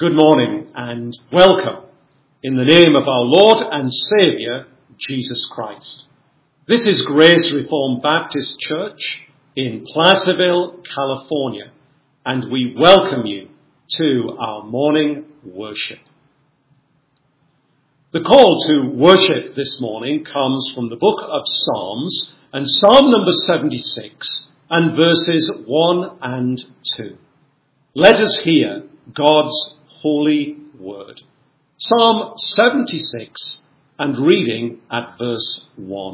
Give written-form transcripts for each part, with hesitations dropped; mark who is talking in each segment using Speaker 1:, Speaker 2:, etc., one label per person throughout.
Speaker 1: Good morning and welcome in the name of our Lord and Saviour, Jesus Christ. This is Grace Reformed Baptist Church in Placerville, California, and we welcome you to our morning worship. The call to worship this morning comes from the book of Psalms and Psalm number 76 and verses 1 and 2. Let us hear God's holy word. Psalm 76 and reading at verse 1.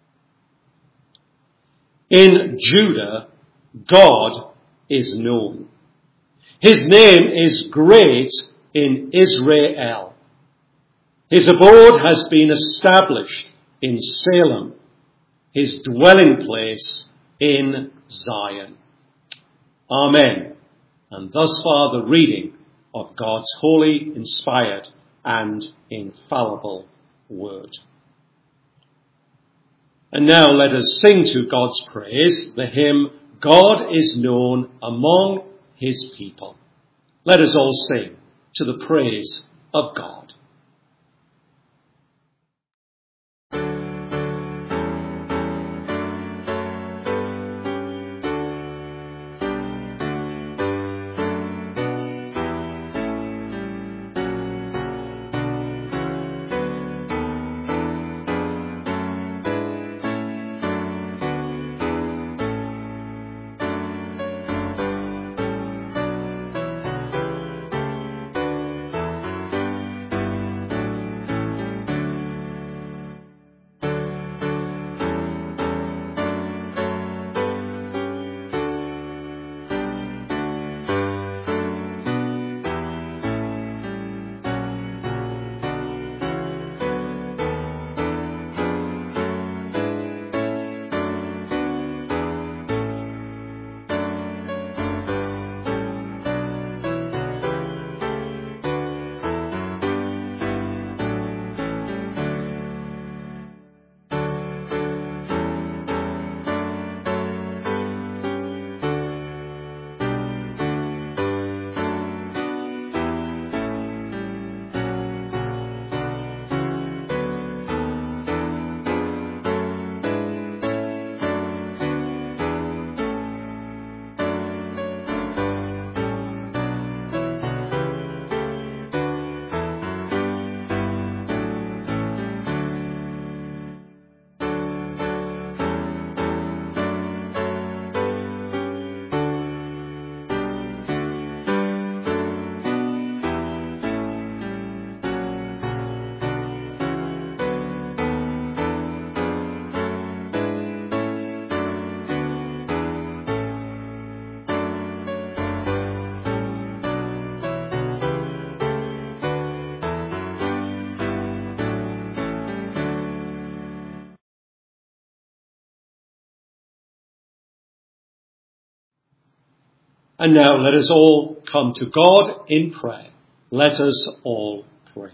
Speaker 1: In Judah, God is known. His name is great in Israel. His abode has been established in Salem, his dwelling place in Zion. Amen. And thus far the reading of God's holy, inspired, and infallible word. And now let us sing to God's praise the hymn, God is known among his people. Let us all sing to the praise of God. And now let us all come to God in prayer. Let us all pray.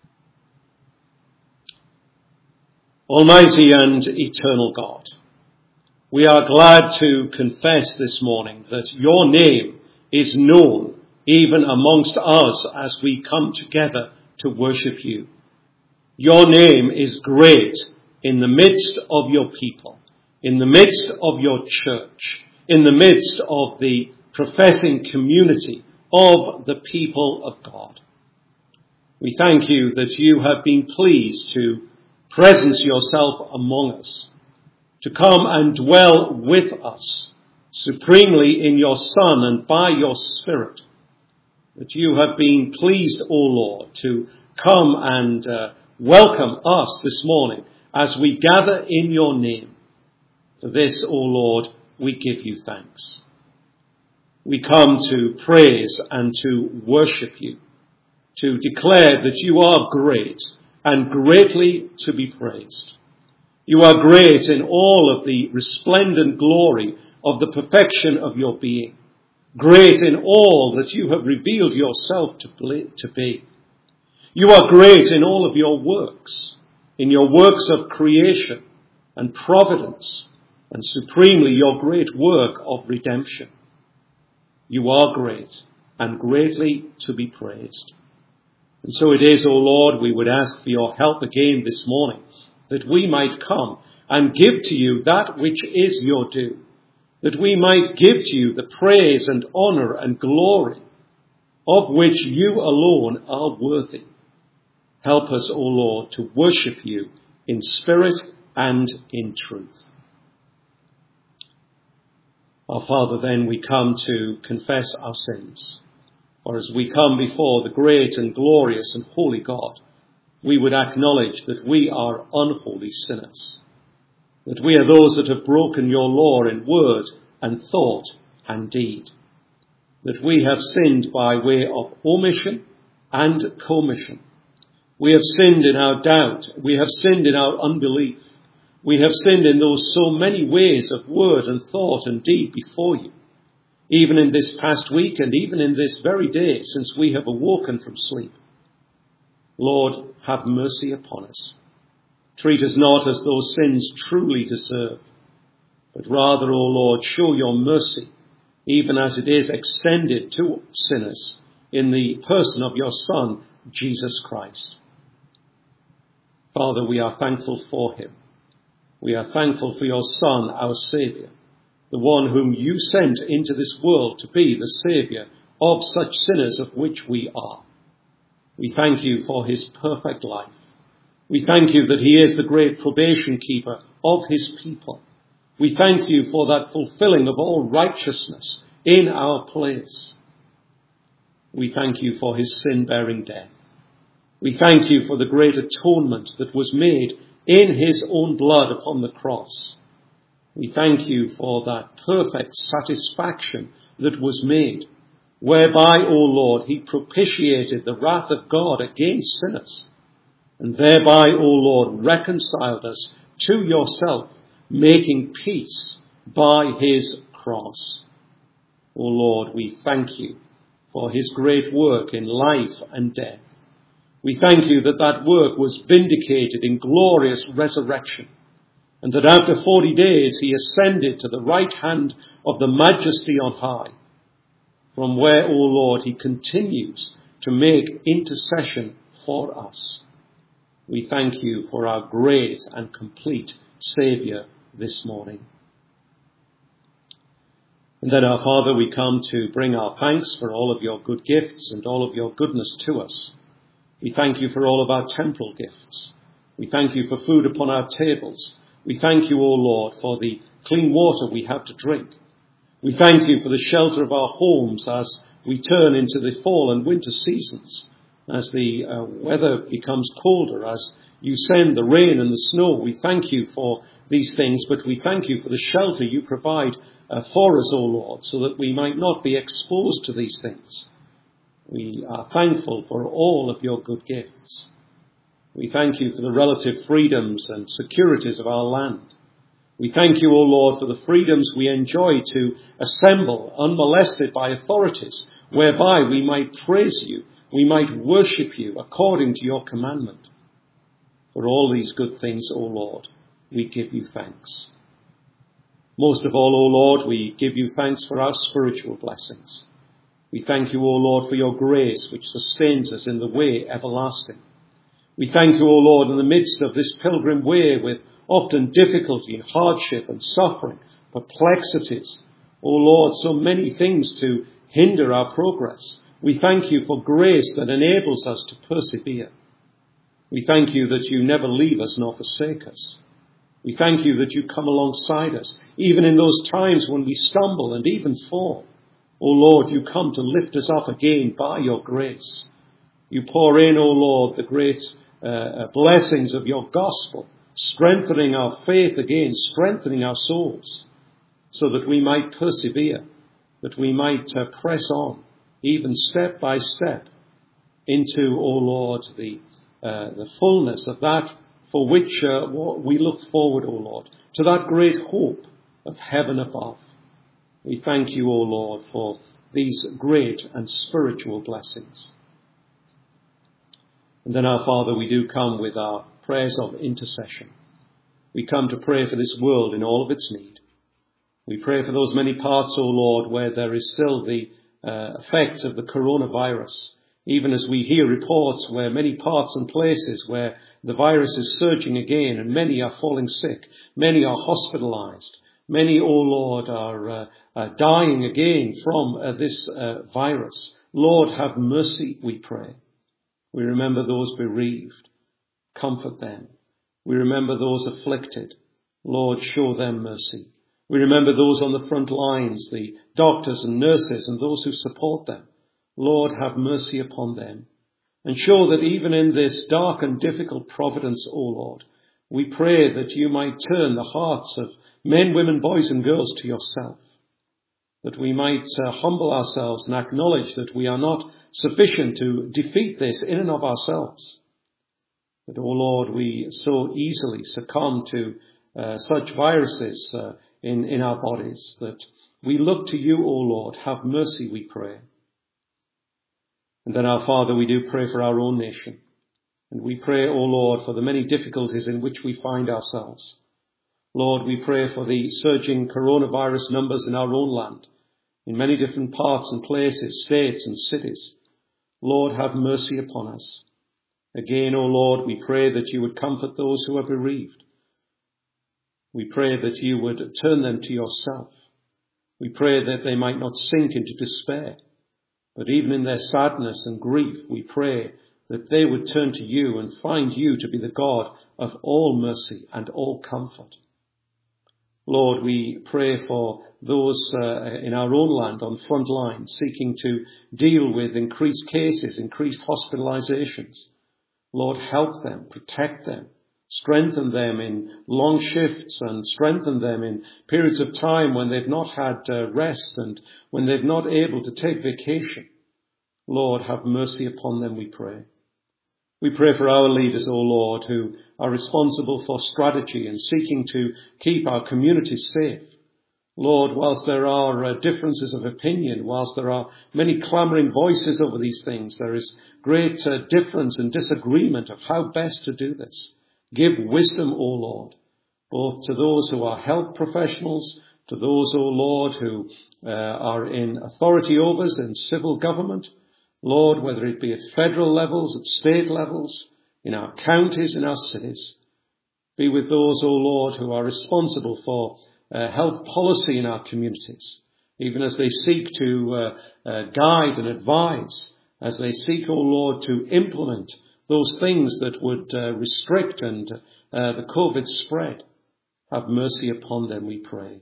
Speaker 1: Almighty and eternal God, we are glad to confess this morning that your name is known even amongst us as we come together to worship you. Your name is great in the midst of your people, in the midst of your church, in the midst of the professing community of the people of God. We thank you that you have been pleased to presence yourself among us, to come and dwell with us supremely in your Son and by your Spirit, that you have been pleased, O Lord, to come and welcome us this morning as we gather in your name. For this, O Lord, we give you thanks. We come to praise and to worship you, to declare that you are great and greatly to be praised. You are great in all of the resplendent glory of the perfection of your being, great in all that you have revealed yourself to be. You are great in all of your works, in your works of creation and providence, and supremely your great work of redemption. You are great, and greatly to be praised. And so it is, O Lord, we would ask for your help again this morning, that we might come and give to you that which is your due, that we might give to you the praise and honour and glory of which you alone are worthy. Help us, O Lord, to worship you in spirit and in truth. Our Father, then we come to confess our sins. For as we come before the great and glorious and holy God, we would acknowledge that we are unholy sinners, that we are those that have broken your law in word and thought and deed, that we have sinned by way of omission and commission. We have sinned in our doubt. We have sinned in our unbelief. We have sinned in those so many ways of word and thought and deed before you, even in this past week and even in this very day since we have awoken from sleep. Lord, have mercy upon us. Treat us not as those sins truly deserve, but rather, O Lord, show your mercy, even as it is extended to sinners in the person of your Son, Jesus Christ. Father, we are thankful for him. We are thankful for your Son, our Saviour, the one whom you sent into this world to be the Saviour of such sinners of which we are. We thank you for his perfect life. We thank you that he is the great probation keeper of his people. We thank you for that fulfilling of all righteousness in our place. We thank you for his sin-bearing death. We thank you for the great atonement that was made in his own blood upon the cross. We thank you for that perfect satisfaction that was made, whereby, O Lord, he propitiated the wrath of God against sinners, and thereby, O Lord, reconciled us to yourself, making peace by his cross. O Lord, we thank you for his great work in life and death. We thank you that that work was vindicated in glorious resurrection, and that after 40 days he ascended to the right hand of the Majesty on high, from where, O Lord, he continues to make intercession for us. We thank you for our great and complete Saviour this morning. And then, our Father, we come to bring our thanks for all of your good gifts and all of your goodness to us. We thank you for all of our temporal gifts. We thank you for food upon our tables. We thank you, O Lord, for the clean water we have to drink. We thank you for the shelter of our homes as we turn into the fall and winter seasons, as the weather becomes colder, as you send the rain and the snow. We thank you for these things, but we thank you for the shelter you provide for us, O Lord, so that we might not be exposed to these things. We are thankful for all of your good gifts. We thank you for the relative freedoms and securities of our land. We thank you, O Lord, for the freedoms we enjoy to assemble unmolested by authorities, whereby we might praise you, we might worship you according to your commandment. For all these good things, O Lord, we give you thanks. Most of all, O Lord, we give you thanks for our spiritual blessings. We thank you, O Lord, for your grace which sustains us in the way everlasting. We thank you, O Lord, in the midst of this pilgrim way with often difficulty and hardship and suffering, perplexities. O Lord, so many things to hinder our progress. We thank you for grace that enables us to persevere. We thank you that you never leave us nor forsake us. We thank you that you come alongside us, even in those times when we stumble and even fall. O Lord, you come to lift us up again by your grace. You pour in, O Lord, the great blessings of your gospel, strengthening our faith again, strengthening our souls, so that we might persevere, that we might press on, even step by step, into, O Lord, the fullness of that for which we look forward, O Lord, to that great hope of heaven above. We thank you, O Lord, for these great and spiritual blessings. And then, our Father, we do come with our prayers of intercession. We come to pray for this world in all of its need. We pray for those many parts, O Lord, where there is still the effects of the coronavirus, even as we hear reports where many parts and places where the virus is surging again and many are falling sick, many are hospitalized, many, O Lord, are dying again from this virus. Lord, have mercy, we pray. We remember those bereaved. Comfort them. We remember those afflicted. Lord, show them mercy. We remember those on the front lines, the doctors and nurses and those who support them. Lord, have mercy upon them. And show that even in this dark and difficult providence, O Lord, we pray that you might turn the hearts of men, women, boys and girls to yourself. That we might humble ourselves and acknowledge that we are not sufficient to defeat this in and of ourselves. That, O Lord, we so easily succumb to such viruses in our bodies, that we look to you, O Lord. Have mercy, we pray. And then, our Father, we do pray for our own nation. And we pray, O Lord, for the many difficulties in which we find ourselves. Lord, we pray for the surging coronavirus numbers in our own land, in many different parts and places, states and cities. Lord, have mercy upon us. Again, O Lord, we pray that you would comfort those who are bereaved. We pray that you would turn them to yourself. We pray that they might not sink into despair, but even in their sadness and grief, we pray that they would turn to you and find you to be the God of all mercy and all comfort. Lord, we pray for those in our own land on front line seeking to deal with increased cases, increased hospitalizations. Lord, help them, protect them, strengthen them in long shifts and strengthen them in periods of time when they've not had rest and when they've not able to take vacation. Lord, have mercy upon them, we pray. We pray for our leaders, O Lord, who are responsible for strategy and seeking to keep our communities safe. Lord, whilst there are differences of opinion, whilst there are many clamouring voices over these things, there is great difference and disagreement of how best to do this. Give wisdom, O Lord, both to those who are health professionals, to those, O Lord, who are in authority over us in civil government. Lord, whether it be at federal levels, at state levels, in our counties, in our cities. Be with those, O Lord, who are responsible for health policy in our communities, even as they seek to guide and advise, as they seek, O Lord, to implement those things that would restrict and the COVID spread. Have mercy upon them, we pray.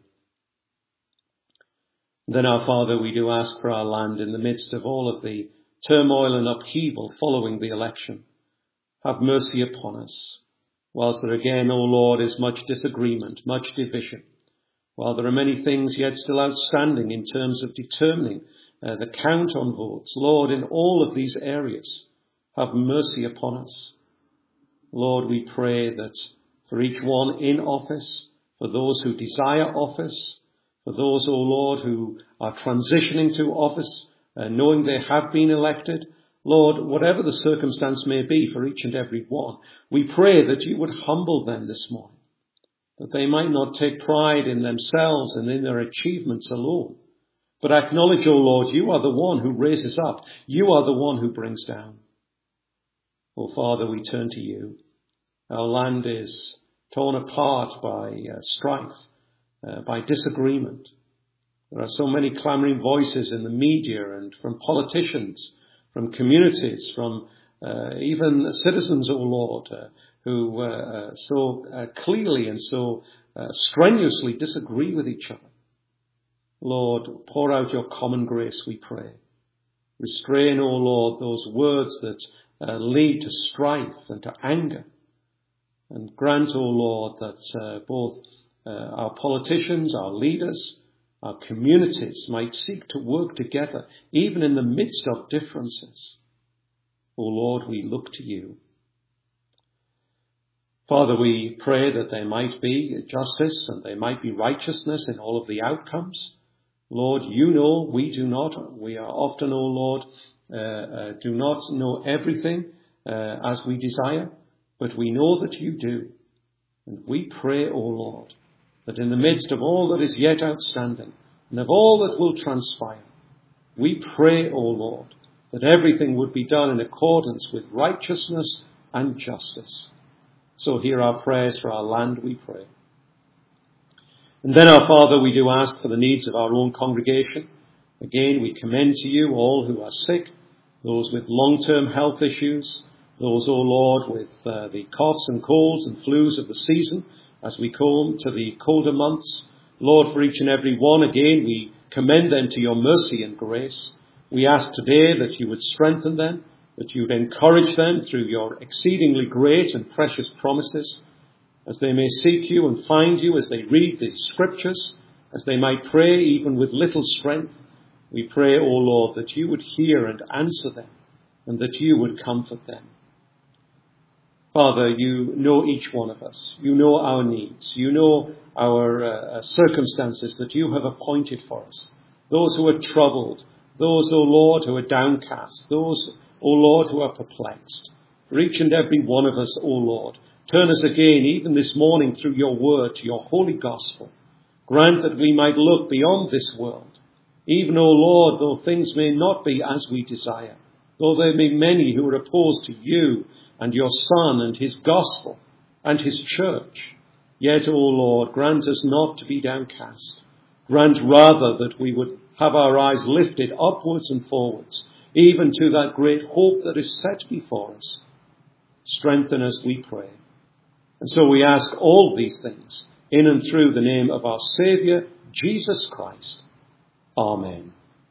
Speaker 1: Then, our Father, we do ask for our land in the midst of all of the turmoil and upheaval following the election. Have mercy upon us. Whilst there again, O Lord, is much disagreement, much division, while there are many things yet still outstanding in terms of determining the count on votes, Lord, in all of these areas, have mercy upon us. Lord, we pray that for each one in office, for those who desire office, for those, O Lord, who are transitioning to office, knowing they have been elected, Lord, whatever the circumstance may be for each and every one, we pray that you would humble them this morning, that they might not take pride in themselves and in their achievements alone, but acknowledge, O Lord, you are the one who raises up. You are the one who brings down. O Father, we turn to you. Our land is torn apart by strife, by disagreement. There are so many clamouring voices in the media and from politicians, from communities, from even citizens, O Lord, who so clearly and so strenuously disagree with each other. Lord, pour out your common grace, we pray. Restrain, O Lord, those words that lead to strife and to anger. And grant, O Lord, that both our politicians, our leaders, our communities might seek to work together, even in the midst of differences. O Lord, we look to you. Father, we pray that there might be justice and there might be righteousness in all of the outcomes. Lord, you know, we do not. We are often, O Lord, do not know everything as we desire, but we know that you do. And we pray, O Lord, that in the midst of all that is yet outstanding and of all that will transpire, We pray, O Lord, that everything would be done in accordance with righteousness and justice. So hear our prayers for our land, we pray. And then, our Father, we do ask for the needs of our own congregation. Again, we commend to you all who are sick, those with long-term health issues, those, O Lord, with the coughs and colds and flus of the season as we come to the colder months. Lord, for each and every one, again, we commend them to your mercy and grace. We ask today that you would strengthen them, that you would encourage them through your exceedingly great and precious promises, as they may seek you and find you as they read the scriptures, as they might pray even with little strength. We pray, O Lord, that you would hear and answer them, and that you would comfort them. Father, you know each one of us. You know our needs. You know our circumstances that you have appointed for us. Those who are troubled. Those, O Lord, who are downcast. Those, O Lord, who are perplexed. For each and every one of us, O Lord, turn us again, even this morning, through your word, to your holy gospel. Grant that we might look beyond this world. Even, O Lord, though things may not be as we desire, though there be many who are opposed to you and your Son and his gospel and his church, yet, O Lord, grant us not to be downcast. Grant rather that we would have our eyes lifted upwards and forwards, even to that great hope that is set before us. Strengthen us, we pray. And so we ask all these things in and through the name of our Saviour, Jesus Christ. Amen.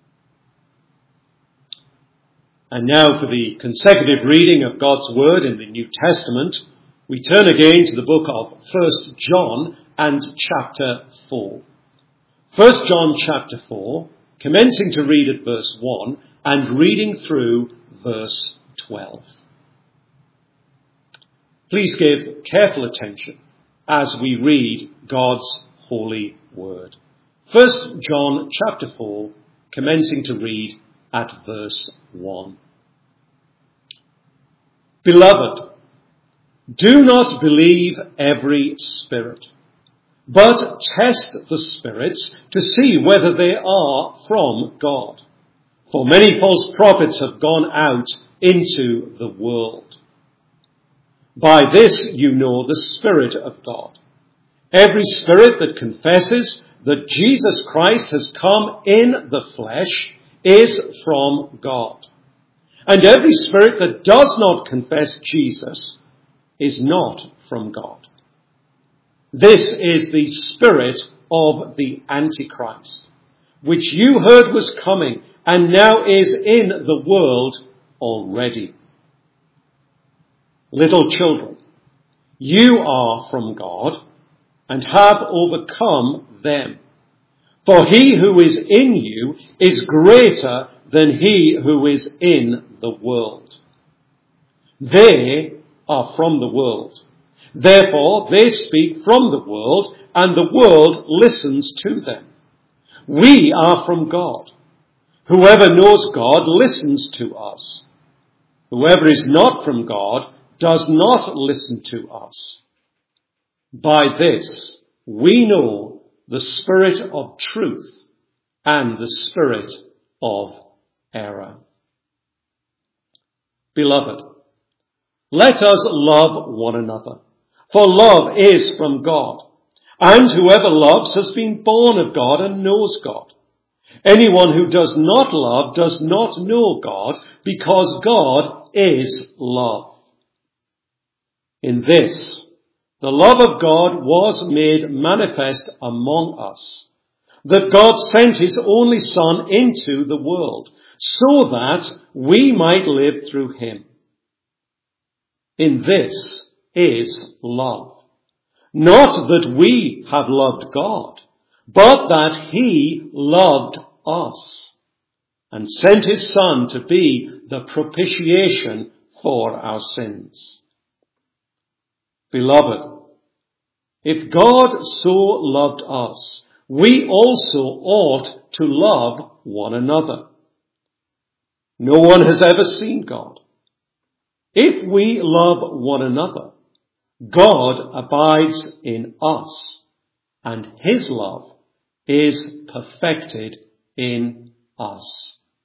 Speaker 1: And now for the consecutive reading of God's Word in the New Testament, we turn again to the book of 1 John and chapter 4. 1 John chapter 4, commencing to read at verse 1 and reading through verse 12. Please give careful attention as we read God's holy word. 1 John chapter 4, commencing to read at verse 1. Beloved, do not believe every spirit, but test the spirits to see whether they are from God. For many false prophets have gone out into the world. By this you know the Spirit of God. Every spirit that confesses that Jesus Christ has come in the flesh is from God. And every spirit that does not confess Jesus is not from God. This is the spirit of the Antichrist, which you heard was coming and now is in the world already. Little children, you are from God and have overcome them. For he who is in you is greater than he who is in the world. They are from the world. Therefore, they speak from the world, and the world listens to them. We are from God. Whoever knows God listens to us. Whoever is not from God does not listen to us. By this, we know the spirit of truth and the spirit of error. Beloved, let us love one another, for love is from God, and whoever loves has been born of God and knows God. Anyone who does not love does not know God, because God is love. In this, the love of God was made manifest among us, that God sent his only Son into the world, so that we might live through him. In this is love. Not that we have loved God, but that he loved us and sent his Son to be the propitiation for our sins. Beloved, if God so loved us, we also ought to love one another. No one has ever seen God. If we love one another, God abides in us, and his love is perfected in us.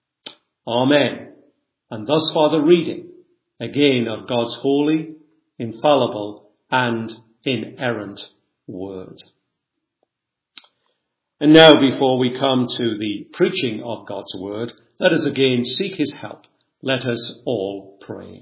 Speaker 1: Amen. And thus far the reading, again, of God's holy, infallible, and inerrant word. And now, before we come to the preaching of God's word, let us again seek his help. Let us all pray.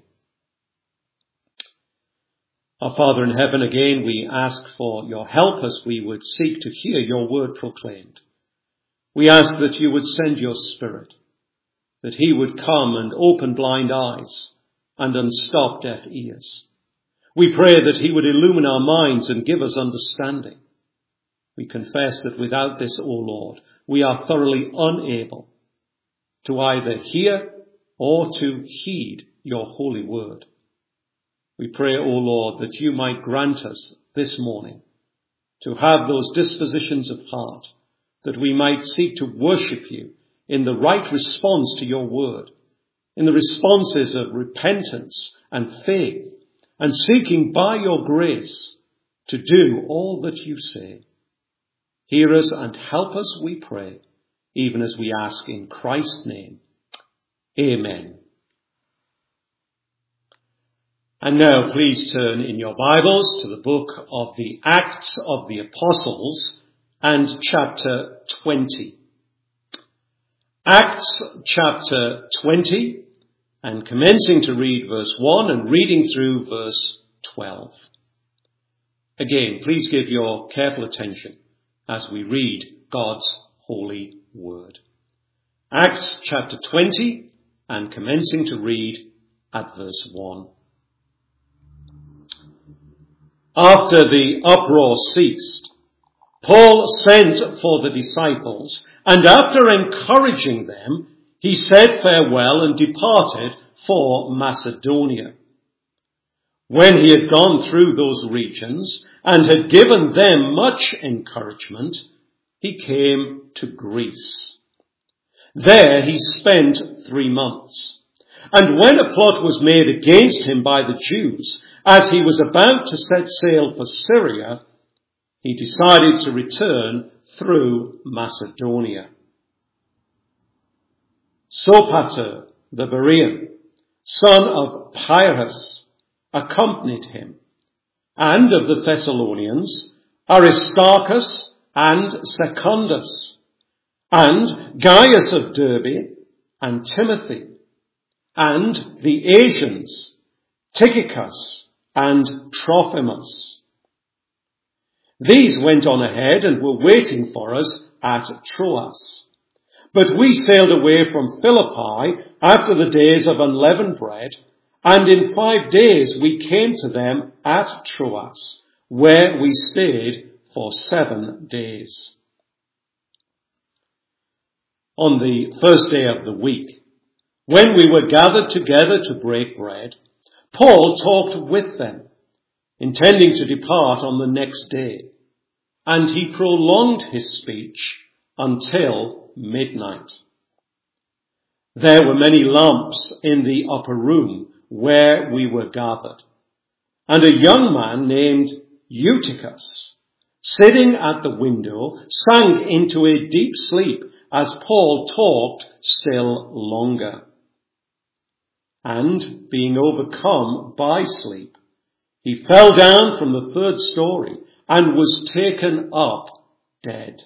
Speaker 1: Our Father in heaven, again we ask for your help as we would seek to hear your word proclaimed. We ask that you would send your Spirit, that he would come and open blind eyes and unstop deaf ears. We pray that he would illumine our minds and give us understanding. We confess that without this, O Lord, we are thoroughly unable to either hear or to heed your holy word. We pray, O Lord, that you might grant us this morning to have those dispositions of heart, that we might seek to worship you in the right response to your word, in the responses of repentance and faith, and seeking by your grace to do all that you say. Hear us and help us, we pray, even as we ask in Christ's name. Amen. And now please turn in your Bibles to the book of the Acts of the Apostles and chapter 20. Acts chapter 20, and commencing to read verse 1 and reading through verse 12. Again, please give your careful attention as we read God's holy word. Acts chapter 20, and commencing to read at verse 1. After the uproar ceased, Paul sent for the disciples, and after encouraging them, he said farewell and departed for Macedonia. When he had gone through those regions and had given them much encouragement, he came to Greece. There he spent 3 months. And when a plot was made against him by the Jews, as he was about to set sail for Syria, he decided to return through Macedonia. Sopater the Berean, son of Pyrrhus, accompanied him, and of the Thessalonians, Aristarchus and Secundus, and Gaius of Derbe, and Timothy, and the Asians, Tychicus and Trophimus. These went on ahead and were waiting for us at Troas. But we sailed away from Philippi after the days of unleavened bread, and in 5 days we came to them at Troas, where we stayed for 7 days. On the first day of the week, when we were gathered together to break bread, Paul talked with them, intending to depart on the next day, and he prolonged his speech until midnight. There were many lamps in the upper room where we were gathered, and a young man named Eutychus, sitting at the window, sank into a deep sleep as Paul talked still longer. And being overcome by sleep, he fell down from the 3rd story and was taken up dead.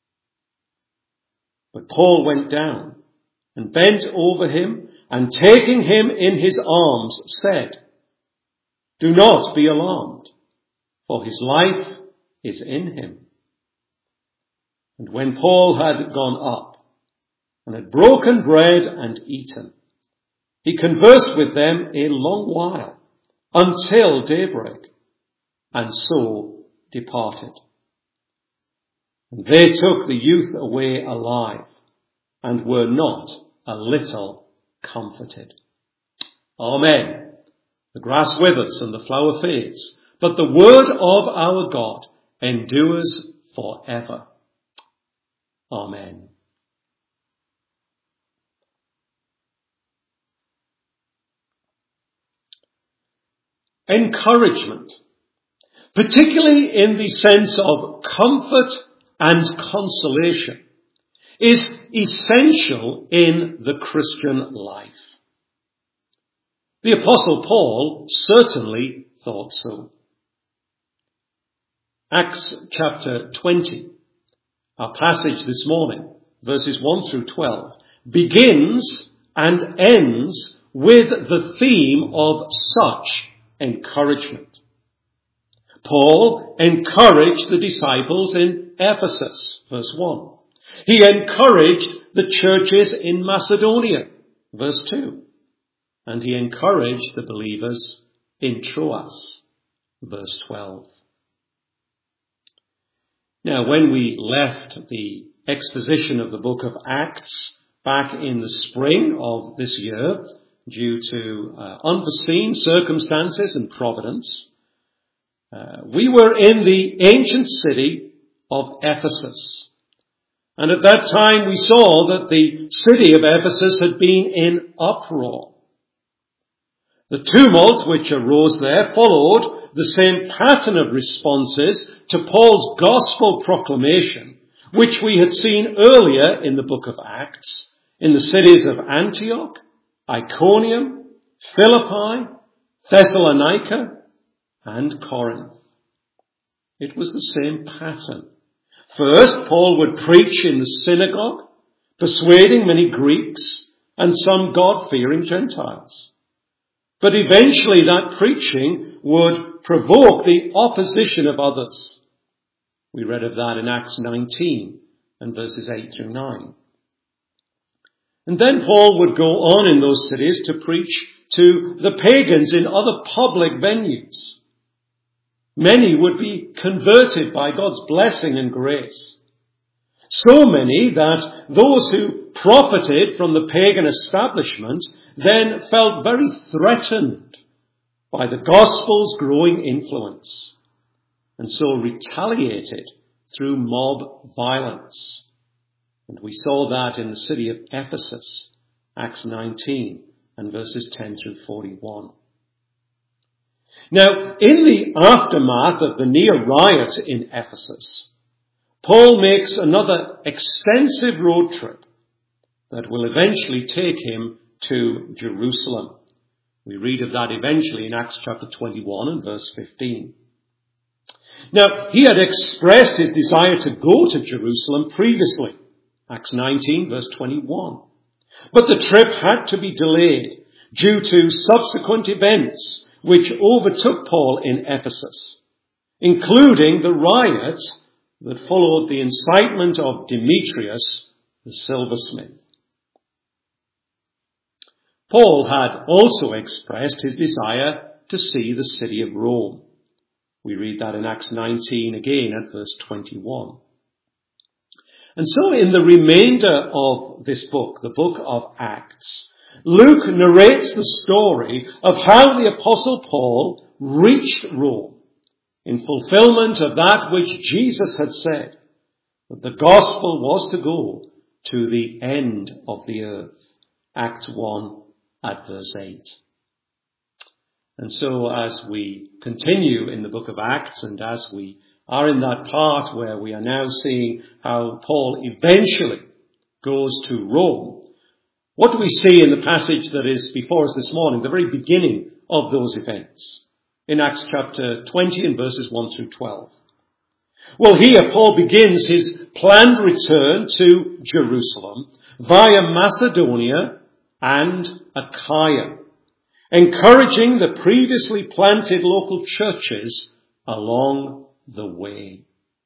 Speaker 1: But Paul went down and bent over him, and taking him in his arms said, "Do not be alarmed, for his life is in him." And when Paul had gone up and had broken bread and eaten, he conversed with them a long while, until daybreak, and so departed. And they took the youth away alive, and were not a little comforted. Amen. The grass withers and the flower fades, but the word of our God endures forever. Amen. Encouragement, particularly in the sense of comfort and consolation, is essential in the Christian life. The Apostle Paul certainly thought so. Acts chapter 20, our passage this morning, verses 1 through 12, begins and ends with the theme of such encouragement. Paul encouraged the disciples in Ephesus, verse 1. He encouraged the churches in Macedonia, verse 2. And he encouraged the believers in Troas, verse 12. Now, when we left the exposition of the book of Acts back in the spring of this year, due to unforeseen circumstances and providence, we were in the ancient city of Ephesus. And at that time we saw that the city of Ephesus had been in uproar. The tumult which arose there followed the same pattern of responses to Paul's gospel proclamation, which we had seen earlier in the book of Acts, in the cities of Antioch, Iconium, Philippi, Thessalonica, and Corinth. It was the same pattern. First, Paul would preach in the synagogue, persuading many Greeks and some God-fearing Gentiles. But eventually that preaching would provoke the opposition of others. We read of that in Acts 19 and verses 8 through 9. And then Paul would go on in those cities to preach to the pagans in other public venues. Many would be converted by God's blessing and grace. So many that those who profited from the pagan establishment then felt very threatened by the gospel's growing influence, and so retaliated through mob violence. And we saw that in the city of Ephesus, Acts 19 and verses 10 through 41. Now, in the aftermath of the near riot in Ephesus, Paul makes another extensive road trip that will eventually take him to Jerusalem. We read of that eventually in Acts chapter 21 and verse 15. Now, he had expressed his desire to go to Jerusalem previously, Acts 19 verse 21. But the trip had to be delayed due to subsequent events which overtook Paul in Ephesus, including the riots that followed the incitement of Demetrius, the silversmith. Paul had also expressed his desire to see the city of Rome. We read that in Acts 19 again at verse 21. And so in the remainder of this book, the book of Acts, Luke narrates the story of how the Apostle Paul reached Rome in fulfillment of that which Jesus had said, that the gospel was to go to the end of the earth. Acts 1 at verse 8. And so as we continue in the book of Acts, and as we are in that part where we are now seeing how Paul eventually goes to Rome, what do we see in the passage that is before us this morning, the very beginning of those events, in Acts chapter 20 and verses 1 through 12? Well, here Paul begins his planned return to Jerusalem via Macedonia and Achaia, encouraging the previously planted local churches along the way.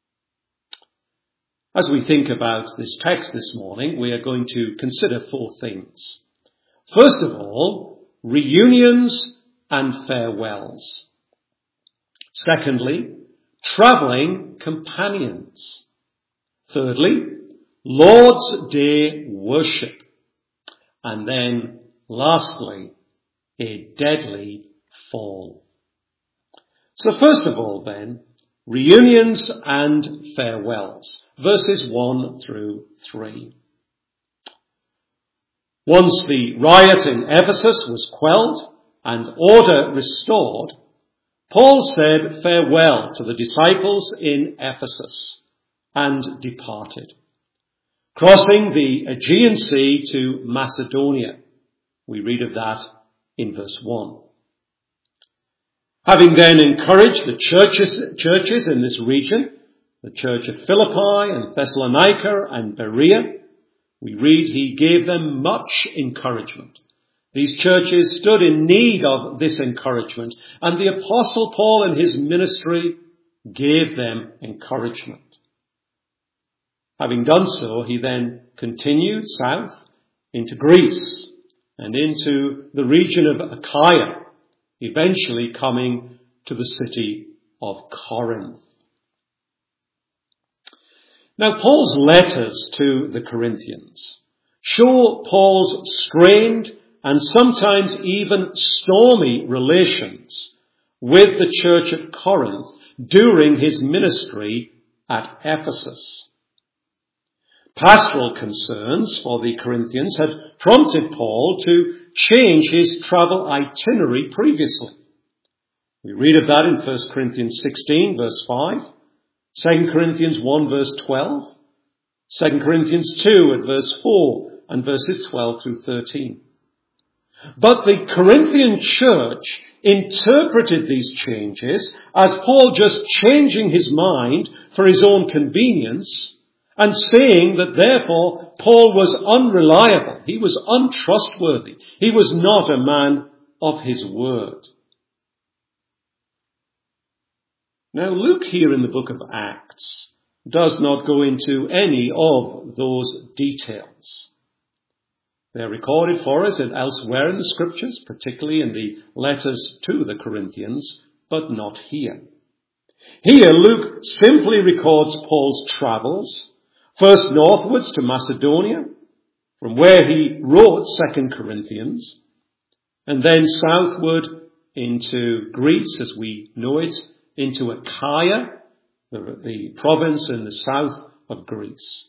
Speaker 1: As we think about this text this morning, we are going to consider four things. First of all, reunions and farewells. Secondly, travelling companions. Thirdly, Lord's Day worship. And then, lastly, a deadly fall. So first of all then, reunions and farewells. Verses 1 through 3. Once the riot in Ephesus was quelled and order restored, Paul said farewell to the disciples in Ephesus and departed. crossing the Aegean Sea to Macedonia. We read of that in verse 1. Having then encouraged the churches in this region, the church at Philippi and Thessalonica and Berea, we read he gave them much encouragement. These churches stood in need of this encouragement, and the Apostle Paul in his ministry gave them encouragement. Having done so, he then continued south into Greece and into the region of Achaia, eventually coming to the city of Corinth. Now, Paul's letters to the Corinthians show Paul's strained and sometimes even stormy relations with the church at Corinth during his ministry at Ephesus. Pastoral concerns for the Corinthians had prompted Paul to change his travel itinerary previously. We read of that in 1 Corinthians 16 verse 5, 2 Corinthians 1 verse 12, 2 Corinthians 2 at verse 4 and verses 12 through 13. But the Corinthian church interpreted these changes as Paul just changing his mind for his own convenience and saying that therefore Paul was unreliable, he was untrustworthy, he was not a man of his word. Now Luke here in the book of Acts does not go into any of those details. They're recorded for us and elsewhere in the scriptures, particularly in the letters to the Corinthians, but not here. Here Luke simply records Paul's travels, first northwards to Macedonia, from where he wrote 2 Corinthians, and then southward into Greece, as we know it, into Achaia, the province in the south of Greece.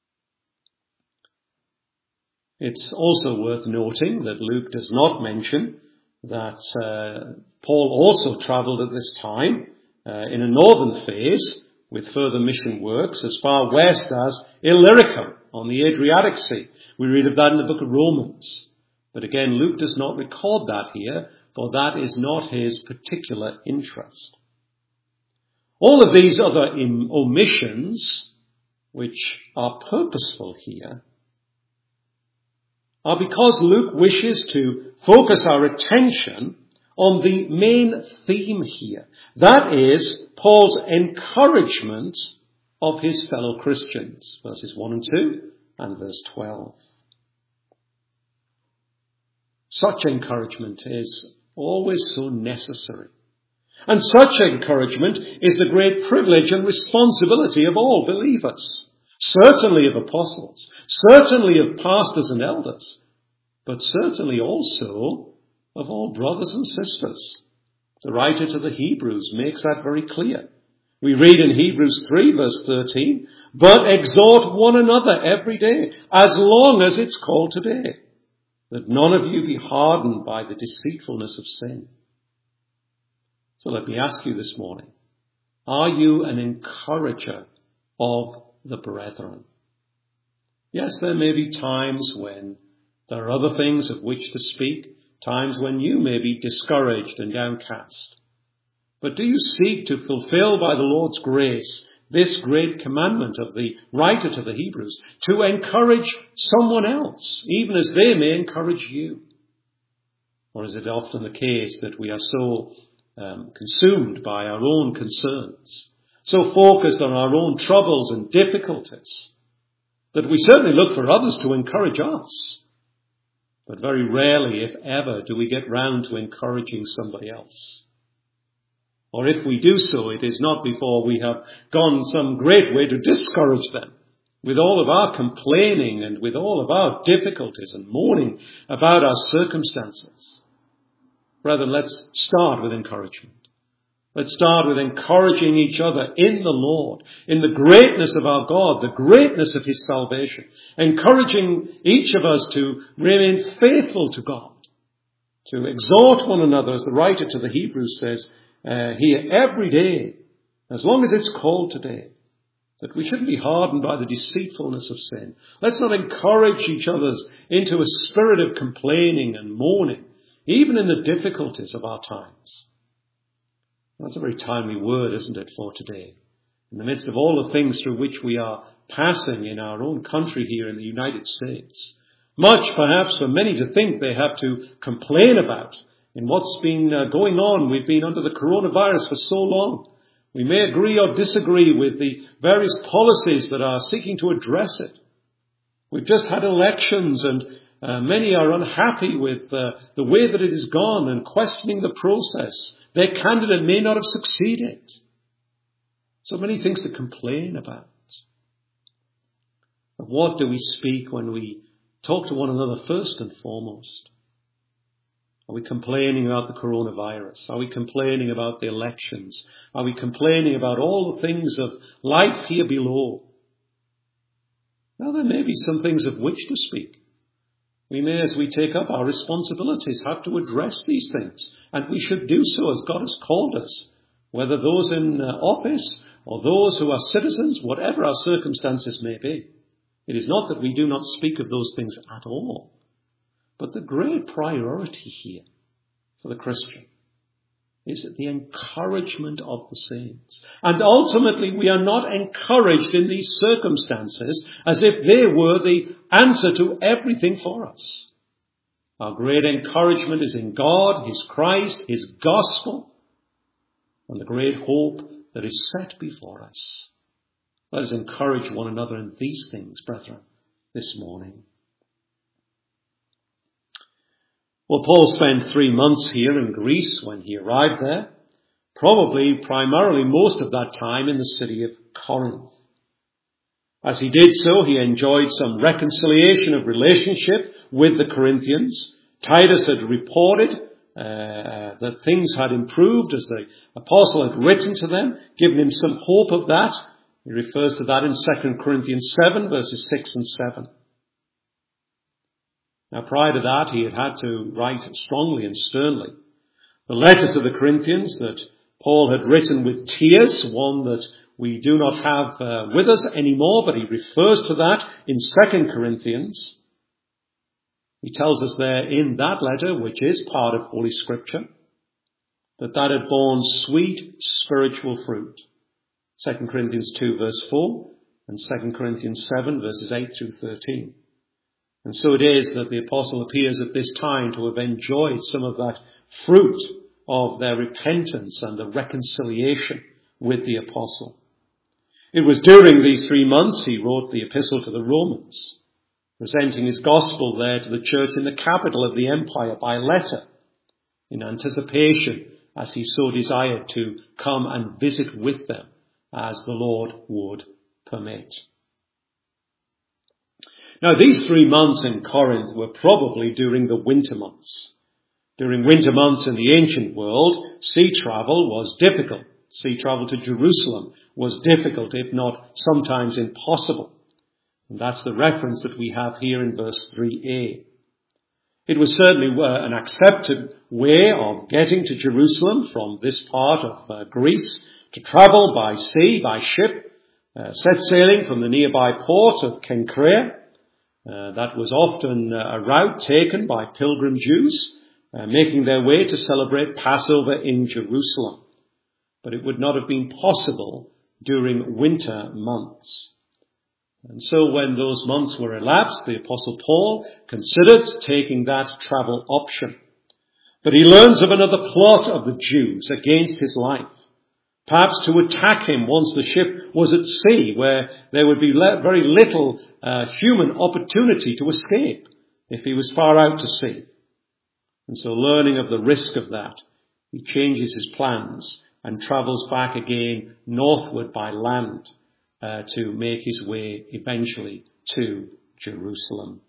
Speaker 1: It's also worth noting that Luke does not mention that Paul also travelled at this time in a northern phase with further mission works as far west as Illyricum on the Adriatic Sea. We read of that in the book of Romans. But again, Luke does not record that here, for that is not his particular interest. All of these other omissions, which are purposeful here, are because Luke wishes to focus our attention on the main theme here. That is Paul's encouragement of his fellow Christians, verses 1 and 2 and verse 12. Such encouragement is always so necessary. And such encouragement is the great privilege and responsibility of all believers, certainly of apostles, certainly of pastors and elders, but certainly also of all brothers and sisters. The writer to the Hebrews makes that very clear. We read in Hebrews 3 verse 13, but exhort one another every day, as long as it's called today, that none of you be hardened by the deceitfulness of sin. So let me ask you this morning, are you an encourager of the brethren? Yes, there may be times when there are other things of which to speak, times when you may be discouraged and downcast. But do you seek to fulfill by the Lord's grace this great commandment of the writer to the Hebrews, to encourage someone else, even as they may encourage you? Or is it often the case that we are so consumed by our own concerns, so focused on our own troubles and difficulties, that we certainly look for others to encourage us, but very rarely, if ever, do we get round to encouraging somebody else? Or if we do so, it is not before we have gone some great way to discourage them with all of our complaining and with all of our difficulties and moaning about our circumstances. Brethren, let's start with encouragement. Let's start with encouraging each other in the Lord, in the greatness of our God, the greatness of his salvation, encouraging each of us to remain faithful to God, to exhort one another, as the writer to the Hebrews says here, every day, as long as it's called today, that we shouldn't be hardened by the deceitfulness of sin. Let's not encourage each other into a spirit of complaining and mourning, even in the difficulties of our times. That's a very timely word, isn't it, for today? In the midst of all the things through which we are passing in our own country here in the United States. Much, perhaps, for many to think they have to complain about in what's been going on. We've been under the coronavirus for so long. We may agree or disagree with the various policies that are seeking to address it. We've just had elections, and many are unhappy with the way that it has gone and questioning the process. Their candidate may not have succeeded. So many things to complain about. But what do we speak when we talk to one another first and foremost? Are we complaining about the coronavirus? Are we complaining about the elections? Are we complaining about all the things of life here below? Now, there may be some things of which to speak. We may, as we take up our responsibilities, have to address these things. And we should do so as God has called us. Whether those in office or those who are citizens, whatever our circumstances may be. It is not that we do not speak of those things at all. But the great priority here for the Christian is the encouragement of the saints. And ultimately, we are not encouraged in these circumstances as if they were the answer to everything for us. Our great encouragement is in God, His Christ, His gospel, and the great hope that is set before us. Let us encourage one another in these things, brethren, this morning. Well, Paul spent 3 months here in Greece when he arrived there, probably primarily most of that time in the city of Corinth. As he did so, he enjoyed some reconciliation of relationship with the Corinthians. Titus had reported that things had improved as the apostle had written to them, given him some hope of that. He refers to that in 2 Corinthians 7, verses 6 and 7. Now, prior to that, he had to write strongly and sternly. The letter to the Corinthians that Paul had written with tears, one that we do not have with us anymore, but he refers to that in 2 Corinthians. He tells us there in that letter, which is part of Holy Scripture, that had borne sweet spiritual fruit. 2 Corinthians 2 verse 4 and 2 Corinthians 7 verses 8 through 13. And so it is that the apostle appears at this time to have enjoyed some of that fruit of their repentance and the reconciliation with the apostle. It was during these 3 months he wrote the epistle to the Romans, presenting his gospel there to the church in the capital of the empire by letter, in anticipation as he so desired to come and visit with them as the Lord would permit. Now, these 3 months in Corinth were probably during the winter months. During winter months in the ancient world, sea travel was difficult. Sea travel to Jerusalem was difficult, if not sometimes impossible. And that's the reference that we have here in verse 3a. It was certainly an accepted way of getting to Jerusalem from this part of Greece, to travel by sea, by ship, set sailing from the nearby port of Cenchreae. That was often a route taken by pilgrim Jews, making their way to celebrate Passover in Jerusalem. But it would not have been possible during winter months. And so when those months were elapsed, the Apostle Paul considered taking that travel option. But he learns of another plot of the Jews against his life, perhaps to attack him once the ship was at sea, where there would be very little human opportunity to escape if he was far out to sea. And so, learning of the risk of that, he changes his plans and travels back again northward by land to make his way eventually to Jerusalem.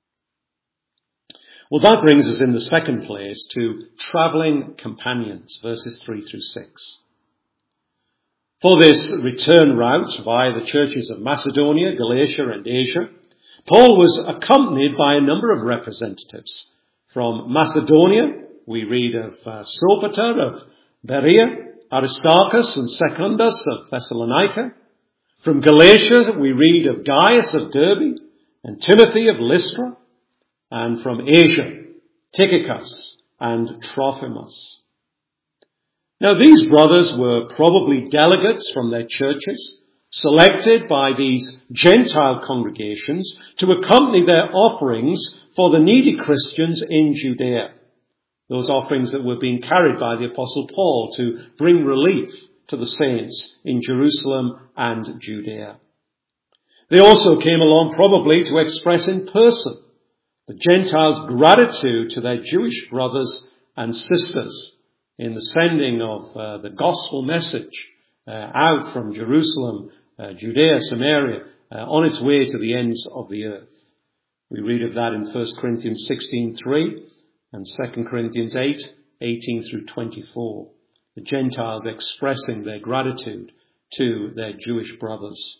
Speaker 1: Well, that brings us in the second place to travelling companions, verses 3 through 6. For this return route via the churches of Macedonia, Galatia and Asia, Paul was accompanied by a number of representatives. From Macedonia, we read of Sopater of Berea, Aristarchus and Secundus of Thessalonica. From Galatia, we read of Gaius of Derbe and Timothy of Lystra, and from Asia, Tychicus and Trophimus. Now these brothers were probably delegates from their churches, selected by these Gentile congregations to accompany their offerings for the needy Christians in Judea. Those offerings that were being carried by the Apostle Paul to bring relief to the saints in Jerusalem and Judea. They also came along probably to express in person the Gentiles' gratitude to their Jewish brothers and sisters in the sending of the gospel message out from Jerusalem, Judea, Samaria, on its way to the ends of the earth. We read of that in 1 Corinthians 16:3 and 2 Corinthians 8:18 through 24. The Gentiles expressing their gratitude to their Jewish brothers.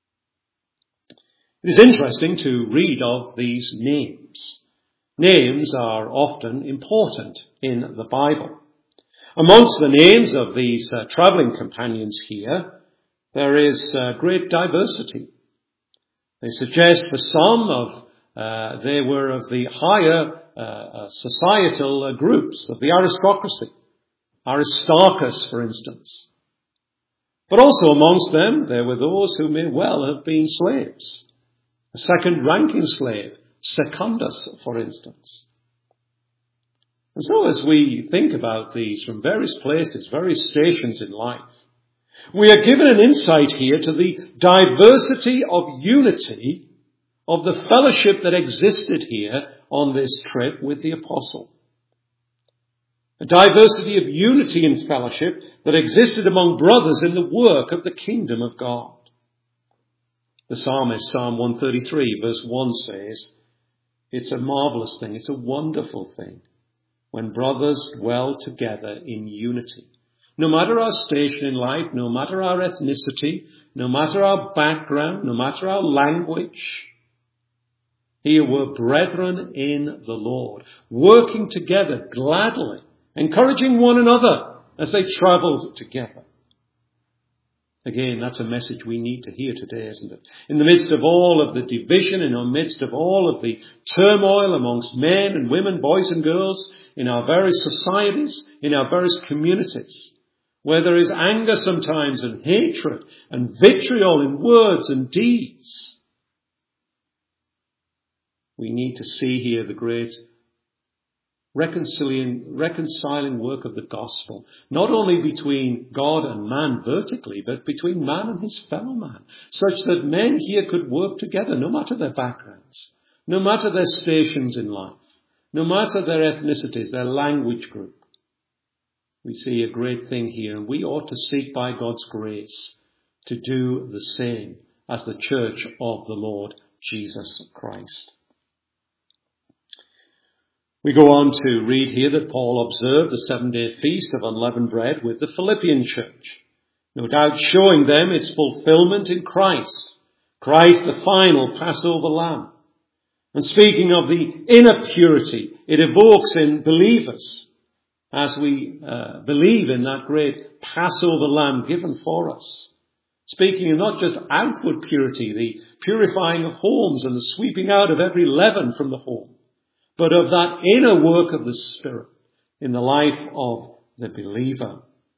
Speaker 1: It is interesting to read of these names. Names are often important in the Bible. Amongst the names of these travelling companions here, there is great diversity. They suggest for some they were of the higher societal groups of the aristocracy. Aristarchus, for instance. But also amongst them, there were those who may well have been slaves. A second-ranking slave, Secundus, for instance. And so as we think about these from various places, various stations in life, we are given an insight here to the diversity of unity of the fellowship that existed here on this trip with the apostle. A diversity of unity and fellowship that existed among brothers in the work of the kingdom of God. The psalmist, Psalm 133, verse 1 says, it's a marvelous thing, it's a wonderful thing when brothers dwell together in unity. No matter our station in life, no matter our ethnicity, no matter our background, no matter our language, here were brethren in the Lord, working together gladly, encouraging one another as they travelled together. Again, that's a message we need to hear today, isn't it? In the midst of all of the division, in the midst of all of the turmoil amongst men and women, boys and girls, in our various societies, in our various communities, where there is anger sometimes and hatred and vitriol in words and deeds, we need to see here the great reconciling work of the gospel, not only between God and man vertically, but between man and his fellow man, such that men here could work together, no matter their backgrounds, no matter their stations in life, no matter their ethnicities, their language group. We see a great thing here, and we ought to seek by God's grace to do the same as the church of the Lord Jesus Christ. We go on to read here that Paul observed the 7-day feast of unleavened bread with the Philippian church, no doubt showing them its fulfillment in Christ the final Passover lamb. And speaking of the inner purity it evokes in believers as we believe in that great Passover lamb given for us. Speaking of not just outward purity, the purifying of homes and the sweeping out of every leaven from the home, but of that inner work of the Spirit in the life of the believer.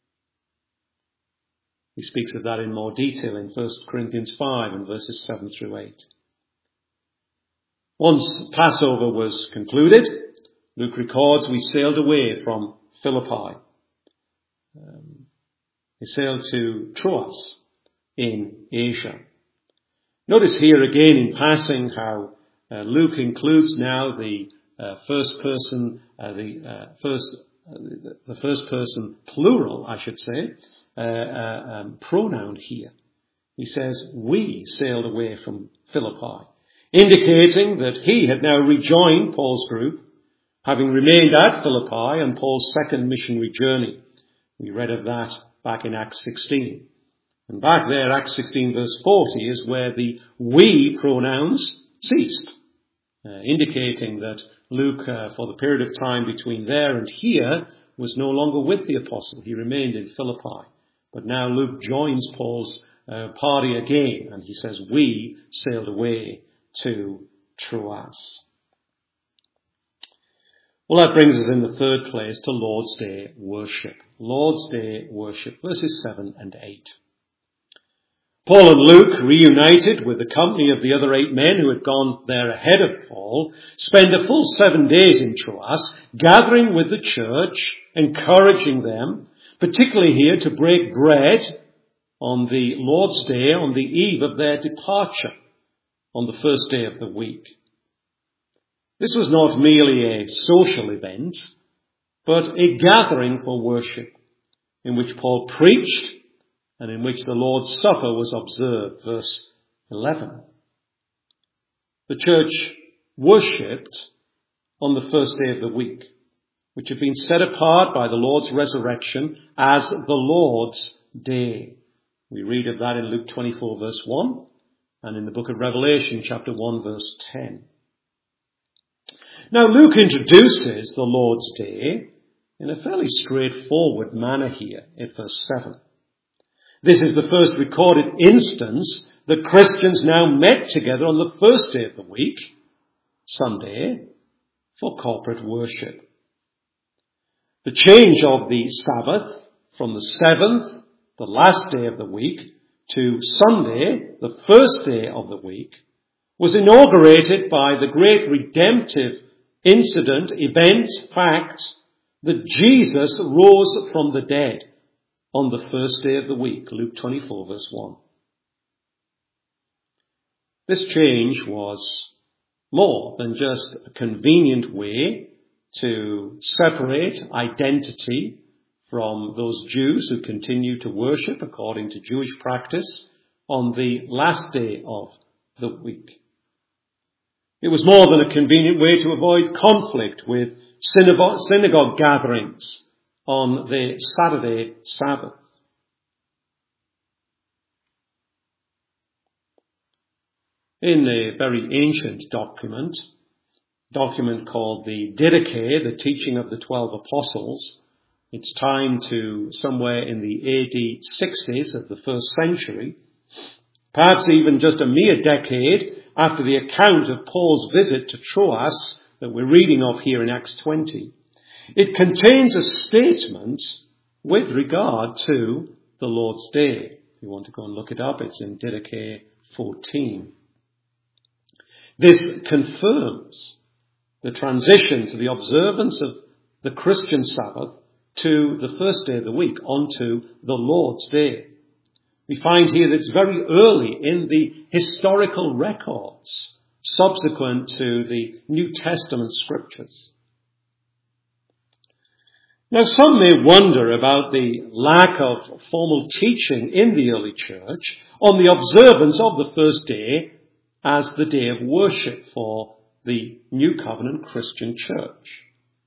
Speaker 1: He speaks of that in more detail in 1 Corinthians 5 and verses 7 through 8. Once Passover was concluded, Luke records we sailed away from Philippi. We sailed to Troas in Asia. Notice here again in passing how Luke includes now the first person plural, I should say, pronoun here. He says, we sailed away from Philippi, indicating that he had now rejoined Paul's group, having remained at Philippi on Paul's second missionary journey. We read of that back in Acts 16. And back there, Acts 16 verse 40 is where the we pronouns ceased, indicating that Luke, for the period of time between there and here, was no longer with the apostle. He remained in Philippi. But now Luke joins Paul's party again. And he says, we sailed away to Troas. Well, that brings us in the third place to Lord's Day worship. Lord's Day worship, verses 7 and 8. Paul and Luke, reunited with the company of the other 8 men who had gone there ahead of Paul, spend a full 7 days in Troas, gathering with the church, encouraging them, particularly here to break bread on the Lord's Day, on the eve of their departure, on the first day of the week. This was not merely a social event, but a gathering for worship, in which Paul preached and in which the Lord's Supper was observed. Verse 11. The church worshipped on the first day of the week, which had been set apart by the Lord's resurrection as the Lord's Day. We read of that in Luke 24 verse 1 and in the book of Revelation chapter 1 verse 10. Now Luke introduces the Lord's Day in a fairly straightforward manner here in verse 7. This is the first recorded instance that Christians now met together on the first day of the week, Sunday, for corporate worship. The change of the Sabbath from the 7th, the last day of the week, to Sunday, the first day of the week, was inaugurated by the great redemptive incident, event, fact, that Jesus rose from the dead on the first day of the week, Luke 24 verse 1. This change was more than just a convenient way to separate identity from those Jews who continue to worship according to Jewish practice on the last day of the week. It was more than a convenient way to avoid conflict with synagogue gatherings on the Saturday Sabbath. In a very ancient document called the Didache, the Teaching of the 12 Apostles, it's time to somewhere in the AD 60s of the first century, perhaps even just a mere decade after the account of Paul's visit to Troas that we're reading of here in Acts 20. It contains a statement with regard to the Lord's Day. If you want to go and look it up, it's in Didache 14. This confirms the transition to the observance of the Christian Sabbath to the first day of the week, onto the Lord's Day. We find here that it's very early in the historical records subsequent to the New Testament scriptures. Now, some may wonder about the lack of formal teaching in the early church on the observance of the first day as the day of worship for the New Covenant Christian church.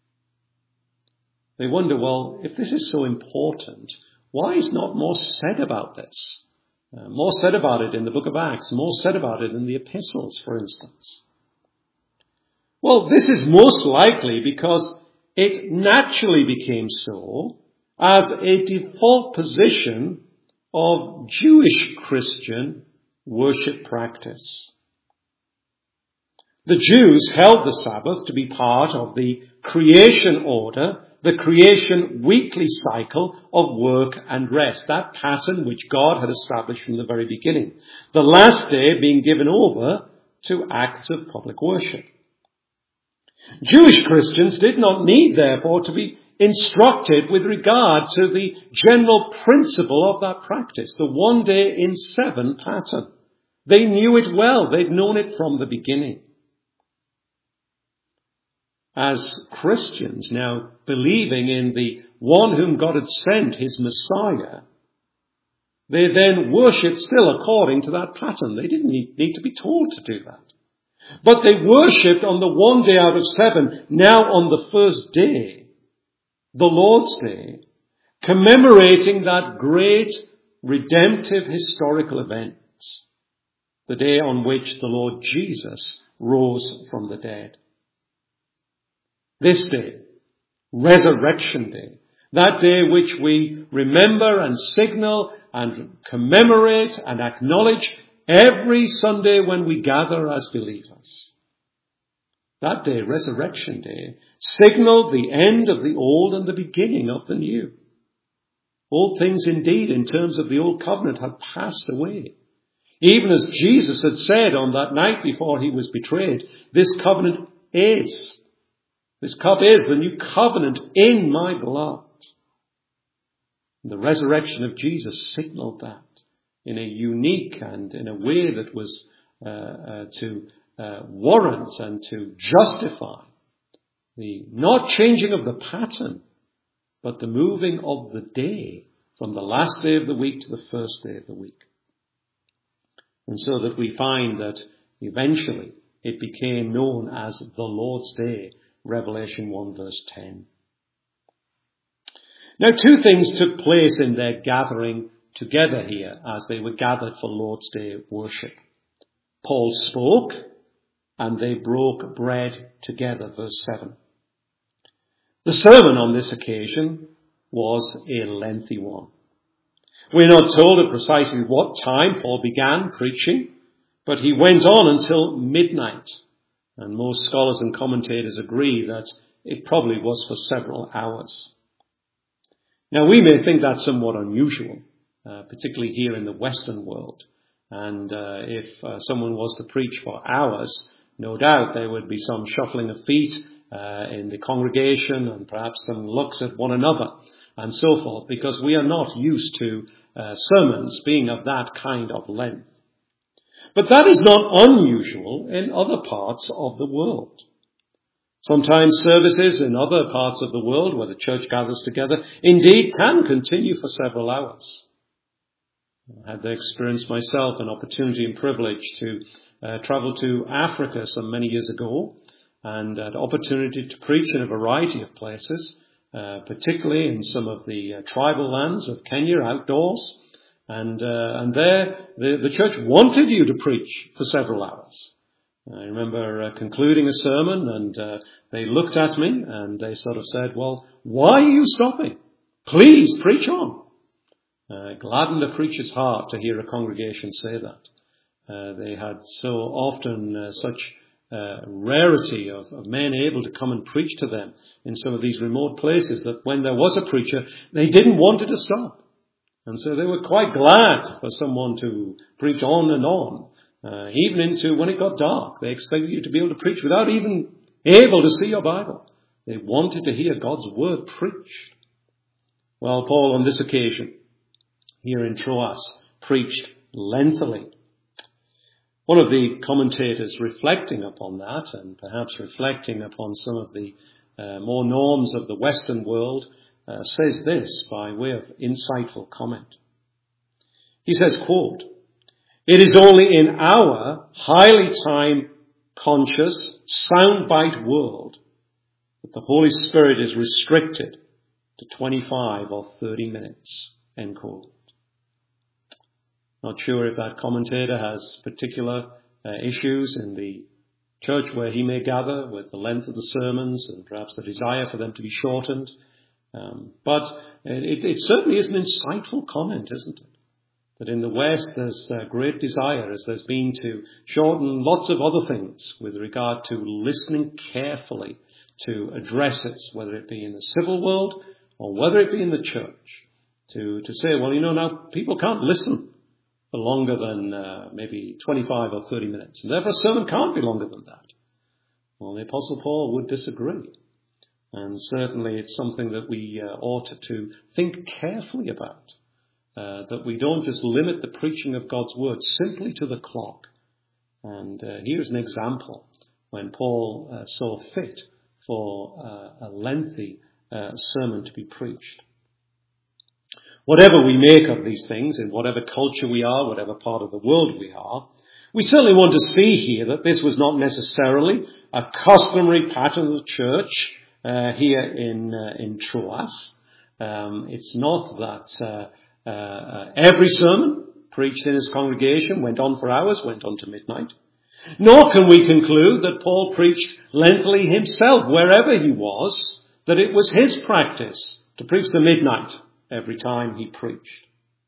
Speaker 1: They wonder, well, if this is so important, why is not more said about this? More said about it in the book of Acts, more said about it in the epistles, for instance. Well, this is most likely because it naturally became so as a default position of Jewish Christian worship practice. The Jews held the Sabbath to be part of the creation order, the creation weekly cycle of work and rest, that pattern which God had established from the very beginning. The last day being given over to acts of public worship. Jewish Christians did not need, therefore, to be instructed with regard to the general principle of that practice, the 1 day in 7 pattern. They knew it well. They'd known it from the beginning. As Christians now believing in the one whom God had sent, his Messiah, they then worshipped still according to that pattern. They didn't need to be told to do that. But they worshipped on the 1 day out of 7, now on the first day, the Lord's Day, commemorating that great redemptive historical event, the day on which the Lord Jesus rose from the dead. This day, Resurrection Day, That day which we remember and signal and commemorate and acknowledge every Sunday when we gather as believers. That day, Resurrection Day, signaled the end of the old and the beginning of the new. All things indeed in terms of the old covenant had passed away. Even as Jesus had said on that night before he was betrayed, this cup is the new covenant in my blood. The resurrection of Jesus signaled that in a unique and in a way that was to warrant and to justify the not changing of the pattern, but the moving of the day from the last day of the week to the first day of the week. And so that we find that eventually it became known as the Lord's Day, Revelation 1 verse 10. Now, two things took place in their gathering together here as they were gathered for Lord's Day worship. Paul spoke and they broke bread together, verse 7. The sermon on this occasion was a lengthy one. We're not told at precisely what time Paul began preaching, but he went on until midnight. And most scholars and commentators agree that it probably was for several hours. Now, we may think that's somewhat unusual, particularly here in the Western world. And if someone was to preach for hours, no doubt there would be some shuffling of feet in the congregation and perhaps some looks at one another and so forth, because we are not used to sermons being of that kind of length. But that is not unusual in other parts of the world. Sometimes services in other parts of the world where the church gathers together indeed can continue for several hours. I had the experience myself, an opportunity and privilege to travel to Africa some many years ago, and had opportunity to preach in a variety of places, particularly in some of the tribal lands of Kenya outdoors. And there the church wanted you to preach for several hours. I remember concluding a sermon, and they looked at me and they sort of said, "Well, why are you stopping? Please preach on." Gladdened a preacher's heart to hear a congregation say that. They had so often such rarity of men able to come and preach to them in some of these remote places that when there was a preacher, they didn't want it to stop. And so they were quite glad for someone to preach on and on. Even into when it got dark. They expected you to be able to preach without even able to see your Bible. They wanted to hear God's word preached. Well, Paul on this occasion, here in Troas, preached lengthily. One of the commentators reflecting upon that, and perhaps reflecting upon some of the more norms of the Western world, says this by way of insightful comment. He says, quote, "It is only in our highly time-conscious, soundbite world that the Holy Spirit is restricted to 25 or 30 minutes." End quote. Not sure if that commentator has particular issues in the church where he may gather with the length of the sermons and perhaps the desire for them to be shortened. But it certainly is an insightful comment, isn't it? That in the West there's a great desire, as there's been, to shorten lots of other things with regard to listening carefully to addresses, whether it be in the civil world or whether it be in the church, to say, well, now people can't listen for longer than maybe 25 or 30 minutes, and therefore a sermon can't be longer than that. Well, the Apostle Paul would disagree, and certainly it's something that we ought to think carefully about. That we don't just limit the preaching of God's word simply to the clock. And here's an example when Paul saw fit for a lengthy sermon to be preached. Whatever we make of these things, in whatever culture we are, whatever part of the world we are, we certainly want to see here that this was not necessarily a customary pattern of the church here in Troas. It's not that every sermon preached in his congregation went on for hours, went on to midnight. Nor can we conclude that Paul preached lengthily himself wherever he was, that it was his practice to preach to midnight every time he preached.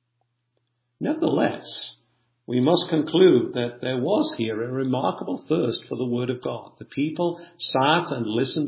Speaker 1: Nevertheless, we must conclude that there was here a remarkable thirst for the word of God. The people sat and listened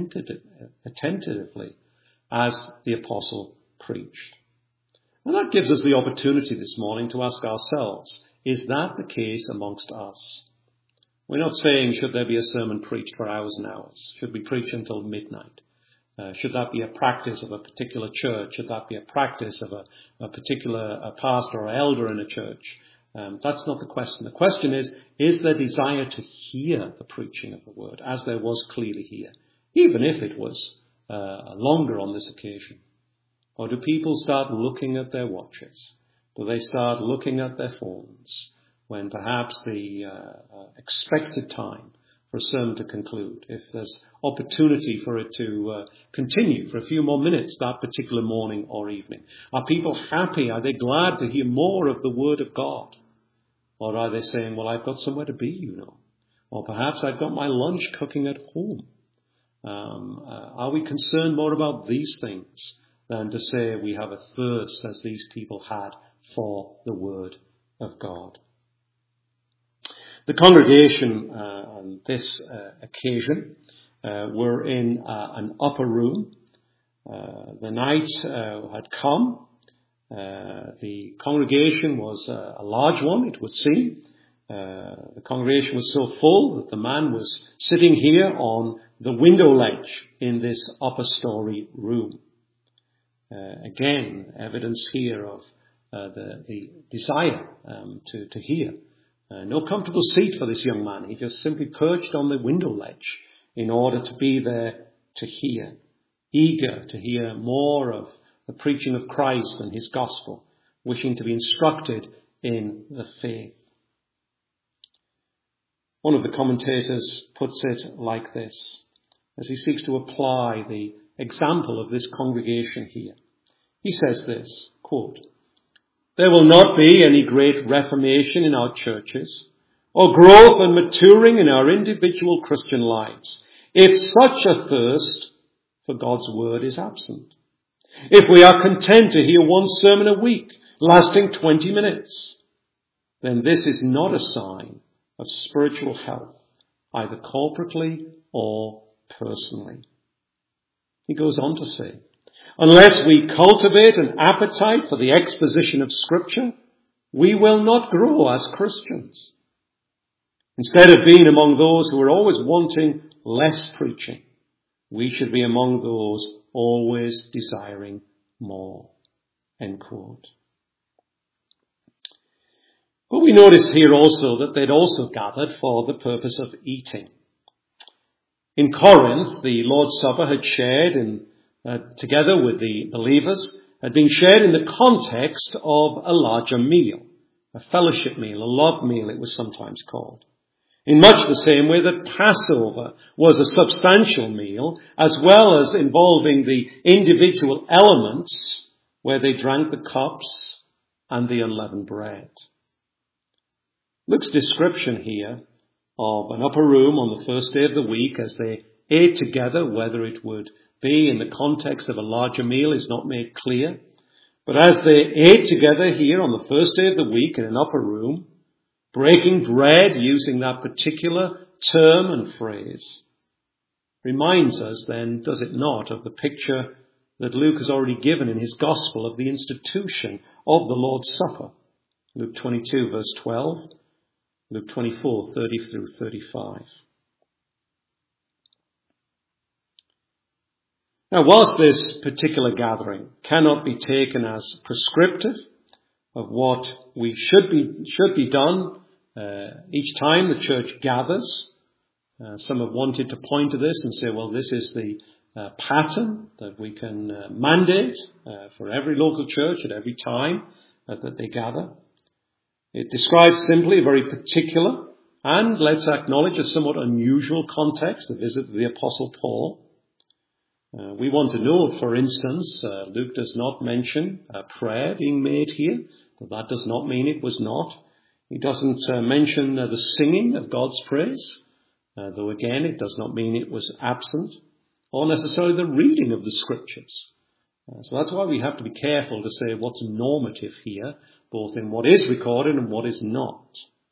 Speaker 1: attentively as the apostle preached. And that gives us the opportunity this morning to ask ourselves, is that the case amongst us? We're not saying, should there be a sermon preached for hours and hours? Should we preach until midnight? Should that be a practice of a particular church? Should that be a practice of a particular pastor or elder in a church? That's not the question. The question is there desire to hear the preaching of the word, as there was clearly here, even if it was longer on this occasion? Or do people start looking at their watches? Do they start looking at their phones when perhaps the expected time for a sermon to conclude, if there's opportunity for it to continue for a few more minutes that particular morning or evening? Are people happy? Are they glad to hear more of the word of God? Or are they saying, well, I've got somewhere to be, Or perhaps I've got my lunch cooking at home. Are we concerned more about these things than to say we have a thirst, as these people had, for the word of God? The congregation on this occasion were in an upper room. The night had come. The congregation was a large one, it would seem. The congregation was so full that the man was sitting here on the window ledge in this upper story room. Again, evidence here of the desire to hear. No comfortable seat for this young man. He just simply perched on the window ledge in order to be there to hear, eager to hear more of the preaching of Christ and his gospel, wishing to be instructed in the faith. One of the commentators puts it like this, as he seeks to apply the example of this congregation here. He says this, quote, "There will not be any great reformation in our churches or growth and maturing in our individual Christian lives if such a thirst for God's word is absent. If we are content to hear one sermon a week lasting 20 minutes, then this is not a sign of spiritual health, either corporately or personally." He goes on to say, "Unless we cultivate an appetite for the exposition of Scripture, we will not grow as Christians. Instead of being among those who are always wanting less preaching, we should be among those always desiring more." End quote. But we notice here also that they'd also gathered for the purpose of eating. In Corinth, the Lord's Supper had shared together with the believers, had been shared in the context of a larger meal, a fellowship meal, a love meal it was sometimes called. In much the same way that Passover was a substantial meal, as well as involving the individual elements where they drank the cups and the unleavened bread. Luke's description here of an upper room on the first day of the week as they ate together, whether it would be in the context of a larger meal is not made clear. But as they ate together here on the first day of the week in an upper room, breaking bread using that particular term and phrase, reminds us then, does it not, of the picture that Luke has already given in his gospel of the institution of the Lord's Supper. Luke 22 verse 12, Luke 24, 30 through 35. Now, whilst this particular gathering cannot be taken as prescriptive of what should be done each time the church gathers, some have wanted to point to this and say, well, this is the pattern that we can mandate for every local church at every time that they gather. It describes simply a very particular and, let's acknowledge, a somewhat unusual context, the visit of the Apostle Paul. We want to note, for instance, Luke does not mention prayer being made here, but that does not mean it was not. He doesn't mention the singing of God's praise, though again it does not mean it was absent, or necessarily the reading of the Scriptures. So that's why we have to be careful to say what's normative here, both in what is recorded and what is not.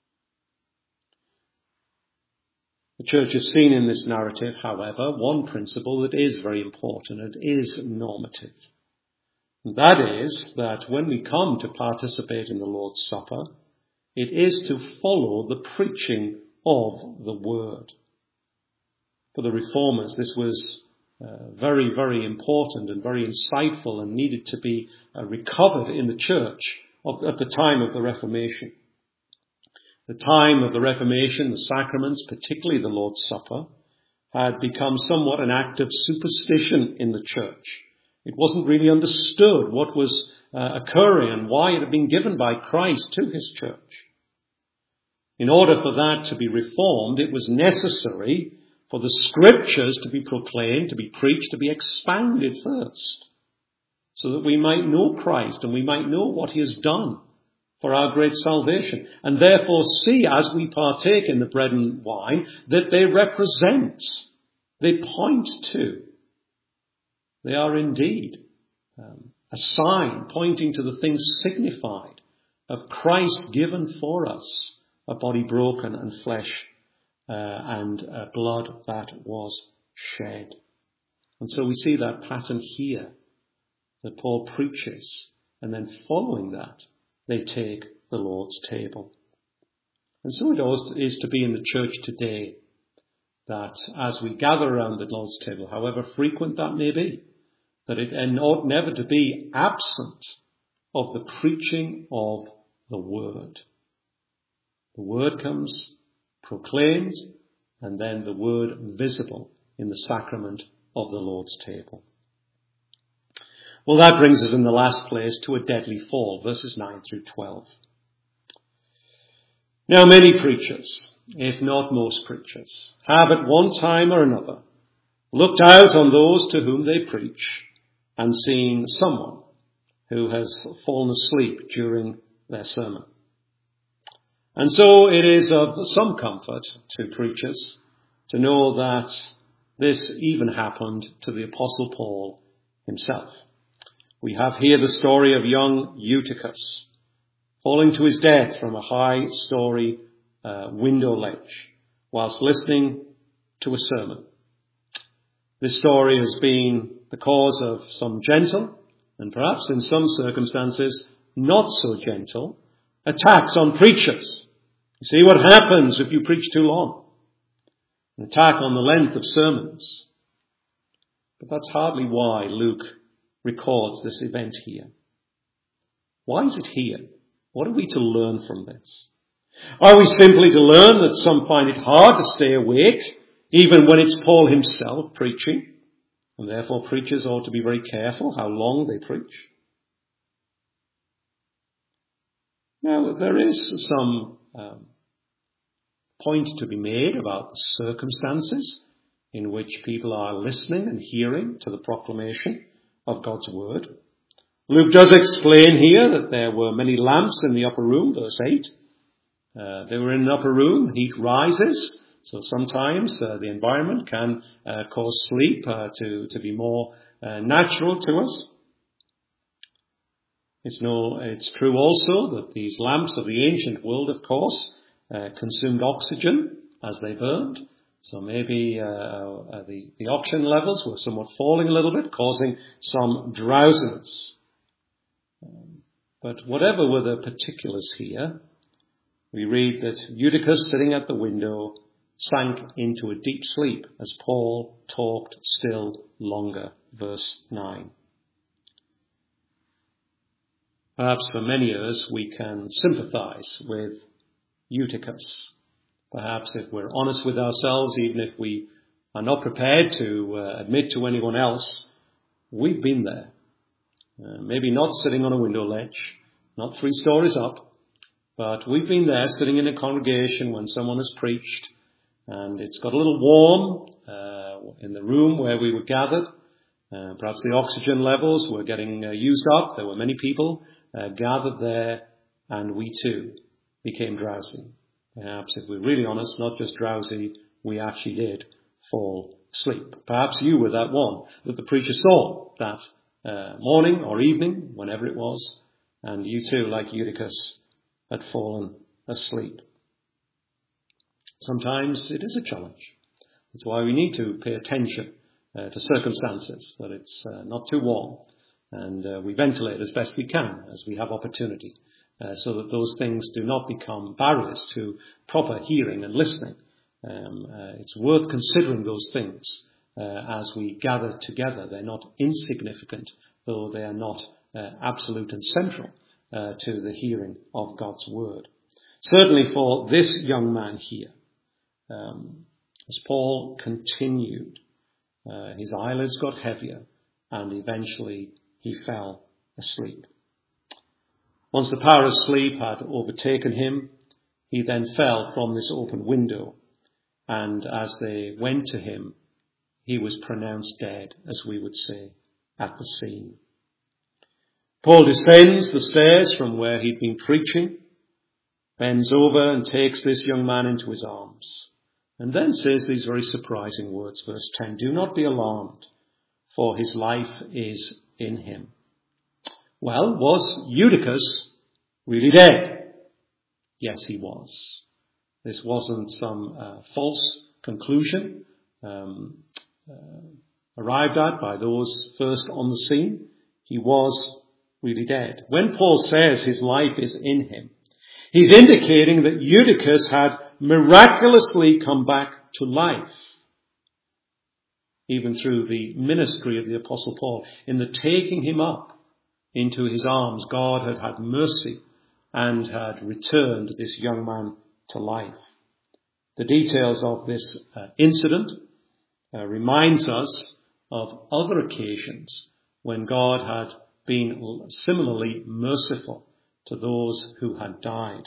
Speaker 1: The church has seen in this narrative, however, one principle that is very important. It is normative. And that is that when we come to participate in the Lord's Supper, it is to follow the preaching of the Word. For the Reformers, this was very, very important and very insightful and needed to be recovered in the church at the time of the Reformation. The time of the Reformation, the sacraments, particularly the Lord's Supper, had become somewhat an act of superstition in the church. It wasn't really understood what was occurring and why it had been given by Christ to his church. In order for that to be reformed, it was necessary for the scriptures to be proclaimed, to be preached, to be expanded first, so that we might know Christ and we might know what he has done for our great salvation, and therefore see, as we partake in the bread and wine, that they represent, they point to, they are indeed a sign pointing to the things signified of Christ given for us, a body broken and flesh and blood that was shed. And so we see that pattern here that Paul preaches, and then following that, they take the Lord's table. And so it is to be in the church today, that as we gather around the Lord's table, however frequent that may be, that it ought never to be absent of the preaching of the Word. The Word comes proclaimed, and then the Word visible in the sacrament of the Lord's table. Well, that brings us in the last place to a deadly fall, verses 9 through 12. Now many preachers, if not most preachers, have at one time or another looked out on those to whom they preach and seen someone who has fallen asleep during their sermon. And so it is of some comfort to preachers to know that this even happened to the Apostle Paul himself. We have here the story of young Eutychus falling to his death from a high-story window ledge whilst listening to a sermon. This story has been the cause of some gentle, and perhaps in some circumstances not so gentle, attacks on preachers. You see what happens if you preach too long. An attack on the length of sermons. But that's hardly why Luke records this event here. Why is it here? What are we to learn from this? Are we simply to learn that some find it hard to stay awake, even when it's Paul himself preaching, and therefore preachers ought to be very careful how long they preach? Now, there is some point to be made about the circumstances in which people are listening and hearing to the proclamation of God's word. Luke does explain here that there were many lamps in the upper room, verse 8. They were in an upper room, heat rises, so sometimes the environment can cause sleep to be more natural to us. It's true also that these lamps of the ancient world, of course, consumed oxygen as they burned. So maybe the oxygen levels were somewhat falling a little bit, causing some drowsiness. But whatever were the particulars here, we read that Eutychus, sitting at the window, sank into a deep sleep as Paul talked still longer. Verse 9. Perhaps for many of us we can sympathize with Eutychus. Perhaps if we're honest with ourselves, even if we are not prepared to admit to anyone else, we've been there. Maybe not sitting on a window ledge, not 3 stories up, but we've been there sitting in a congregation when someone has preached, and it's got a little warm in the room where we were gathered. Perhaps the oxygen levels were getting used up. There were many people gathered there, and we too became drowsy. Perhaps, if we're really honest, not just drowsy, we actually did fall asleep. Perhaps you were that one that the preacher saw that morning or evening, whenever it was, and you too, like Eutychus, had fallen asleep. Sometimes it is a challenge. That's why we need to pay attention to circumstances, that it's not too warm, and we ventilate as best we can as we have opportunity, so that those things do not become barriers to proper hearing and listening. It's worth considering those things as we gather together. They're not insignificant, though they are not absolute and central to the hearing of God's word. Certainly for this young man here, as Paul continued, his eyelids got heavier and eventually he fell asleep. Once the power of sleep had overtaken him, he then fell from this open window, and as they went to him, he was pronounced dead, as we would say, at the scene. Paul descends the stairs from where he'd been preaching, bends over and takes this young man into his arms, and then says these very surprising words, verse 10, "Do not be alarmed, for his life is in him." Well, was Eutychus really dead? Yes, he was. This wasn't some false conclusion arrived at by those first on the scene. He was really dead. When Paul says his life is in him, he's indicating that Eutychus had miraculously come back to life, even through the ministry of the Apostle Paul. In the taking him up into his arms, God had had mercy and had returned this young man to life. The details of this incident reminds us of other occasions when God had been similarly merciful to those who had died.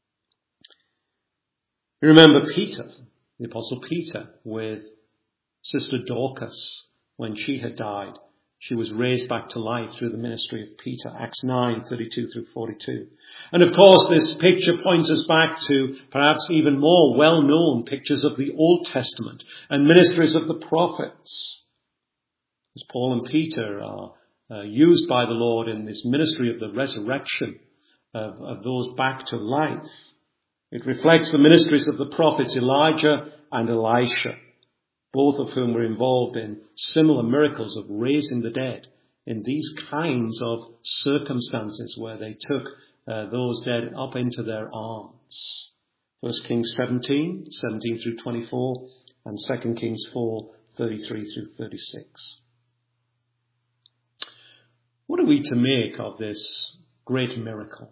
Speaker 1: You remember Peter, the Apostle Peter, with Sister Dorcas when she had died. She was raised back to life through the ministry of Peter, Acts 9:32 through 42. And of course, this picture points us back to perhaps even more well-known pictures of the Old Testament and ministries of the prophets. As Paul and Peter are used by the Lord in this ministry of the resurrection of those back to life, it reflects the ministries of the prophets Elijah and Elisha, both of whom were involved in similar miracles of raising the dead in these kinds of circumstances where they took those dead up into their arms. 1 Kings 17 through 24, and 2 Kings 4, 33 through 36. What are we to make of this great miracle?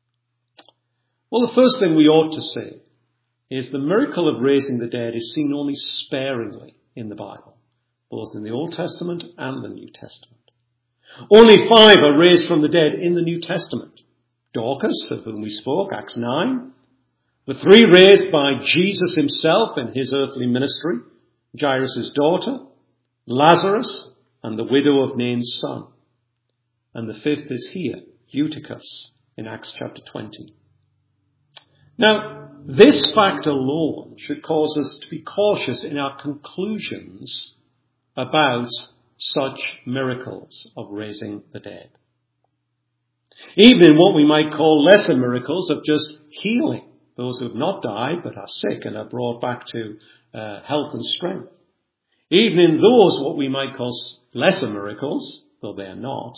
Speaker 1: Well, the first thing we ought to say is the miracle of raising the dead is seen only sparingly in the Bible, both in the Old Testament and the New Testament. Only 5 are raised from the dead in the New Testament. Dorcas, of whom we spoke, Acts 9. The 3 raised by Jesus himself in his earthly ministry, Jairus' daughter, Lazarus, and the widow of Nain's son. And the 5th is here, Eutychus, in Acts chapter 20. Now, this fact alone should cause us to be cautious in our conclusions about such miracles of raising the dead. Even in what we might call lesser miracles of just healing those who have not died but are sick and are brought back to health and strength. Even in those what we might call lesser miracles, though they are not,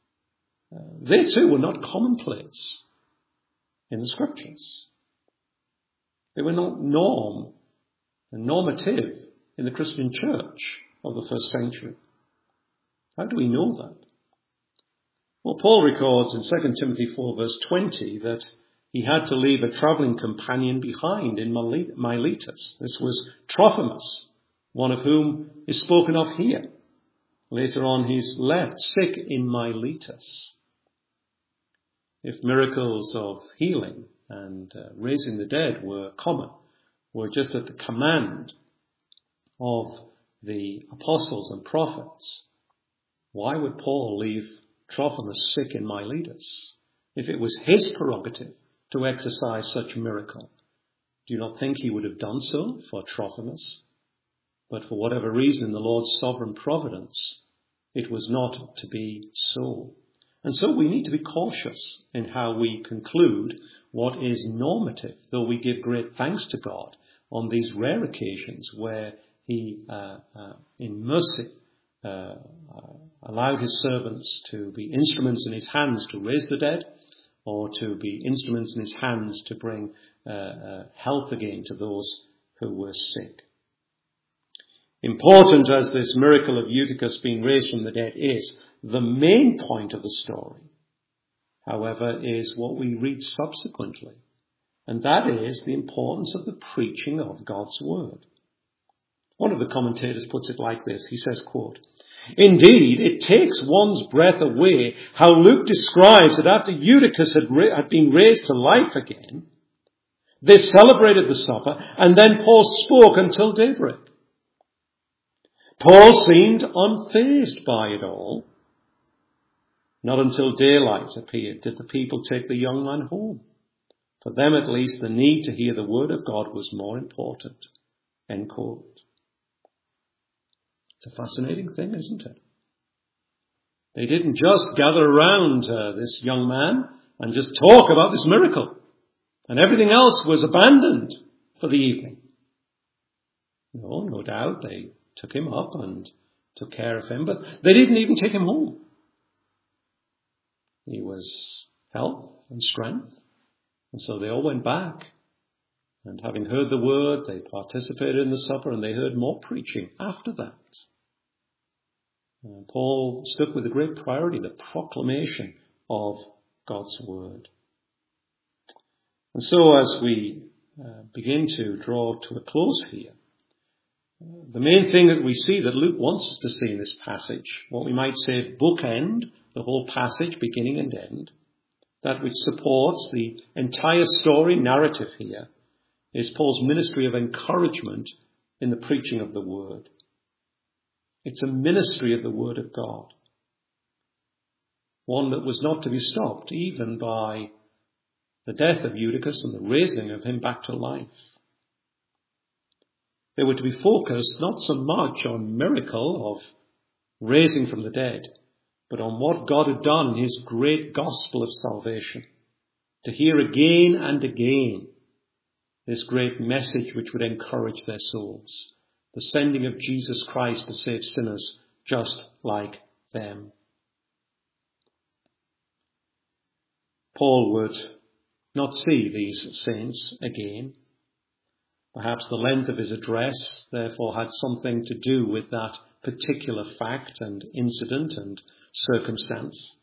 Speaker 1: they too were not commonplace in the scriptures. They were not normative in the Christian church of the first century. How do we know that? Well, Paul records in 2 Timothy 4 verse 20 that he had to leave a travelling companion behind in Miletus. This was Trophimus, one of whom is spoken of here. Later on, he's left sick in Miletus. If miracles of healing and raising the dead were common, were just at the command of the apostles and prophets, why would Paul leave Trophimus sick in Miletus? If it was his prerogative to exercise such miracle, do you not think he would have done so for Trophimus? But for whatever reason, the Lord's sovereign providence It was not to be so. And so we need to be cautious in how we conclude what is normative, though we give great thanks to God on these rare occasions where he, in mercy, allowed his servants to be instruments in his hands to raise the dead, or to be instruments in his hands to bring health again to those who were sick. Important as this miracle of Eutychus being raised from the dead is, the main point of the story, however, is what we read subsequently, and that is the importance of the preaching of God's word. One of the commentators puts it like this. He says, quote, "Indeed, it takes one's breath away how Luke describes that after Eutychus had been raised to life again, they celebrated the supper, and then Paul spoke until daybreak. Paul seemed unfazed by it all. Not until daylight appeared did the people take the young man home. For them at least, the need to hear the word of God was more important." End quote. It's a fascinating thing, isn't it? They didn't just gather around this young man and just talk about this miracle, and everything else was abandoned for the evening. No doubt they took him up and took care of him, but they didn't even take him home. He was health and strength, and so they all went back. And having heard the word, they participated in the supper, and they heard more preaching after that. Paul stuck with a great priority, the proclamation of God's word. And so as we begin to draw to a close here, the main thing that we see that Luke wants us to see in this passage, what we might say bookend the whole passage, beginning and end, that which supports the entire story narrative here, is Paul's ministry of encouragement in the preaching of the word. It's a ministry of the word of God, one that was not to be stopped even by the death of Eutychus and the raising of him back to life. They were to be focused not so much on miracle of raising from the dead, but on what God had done in his great gospel of salvation, to hear again and again this great message which would encourage their souls, the sending of Jesus Christ to save sinners just like them. Paul would not see these saints again. Perhaps the length of his address, therefore, had something to do with that particular fact and incident and circumstance.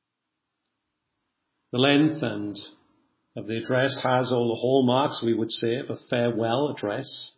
Speaker 1: The length of the address has all the hallmarks, we would say, of a farewell address.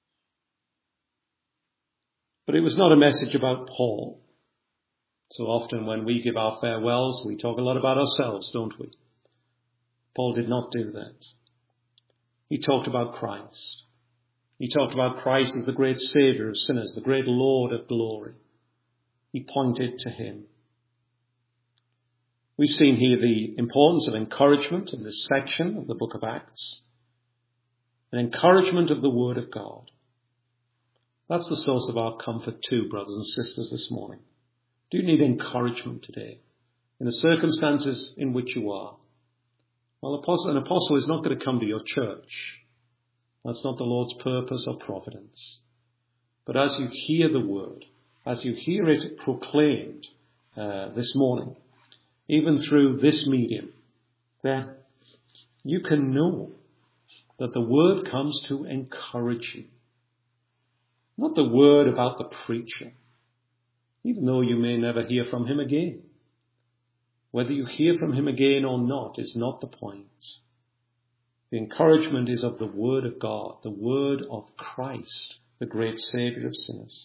Speaker 1: But it was not a message about Paul. So often when we give our farewells, we talk a lot about ourselves, don't we? Paul did not do that. He talked about Christ. He talked about Christ as the great Saviour of sinners, the great Lord of glory. He pointed to him. We've seen here the importance of encouragement in this section of the book of Acts. An encouragement of the Word of God. That's the source of our comfort too, brothers and sisters, this morning. Do you need encouragement today in the circumstances in which you are? Well, an apostle is not going to come to your church. That's not the Lord's purpose or providence. But as you hear the word, as you hear it proclaimed this morning, even through this medium, then you can know that the word comes to encourage you. Not the word about the preacher, even though you may never hear from him again. Whether you hear from him again or not is not the point. The encouragement is of the word of God, the word of Christ, the great Saviour of sinners.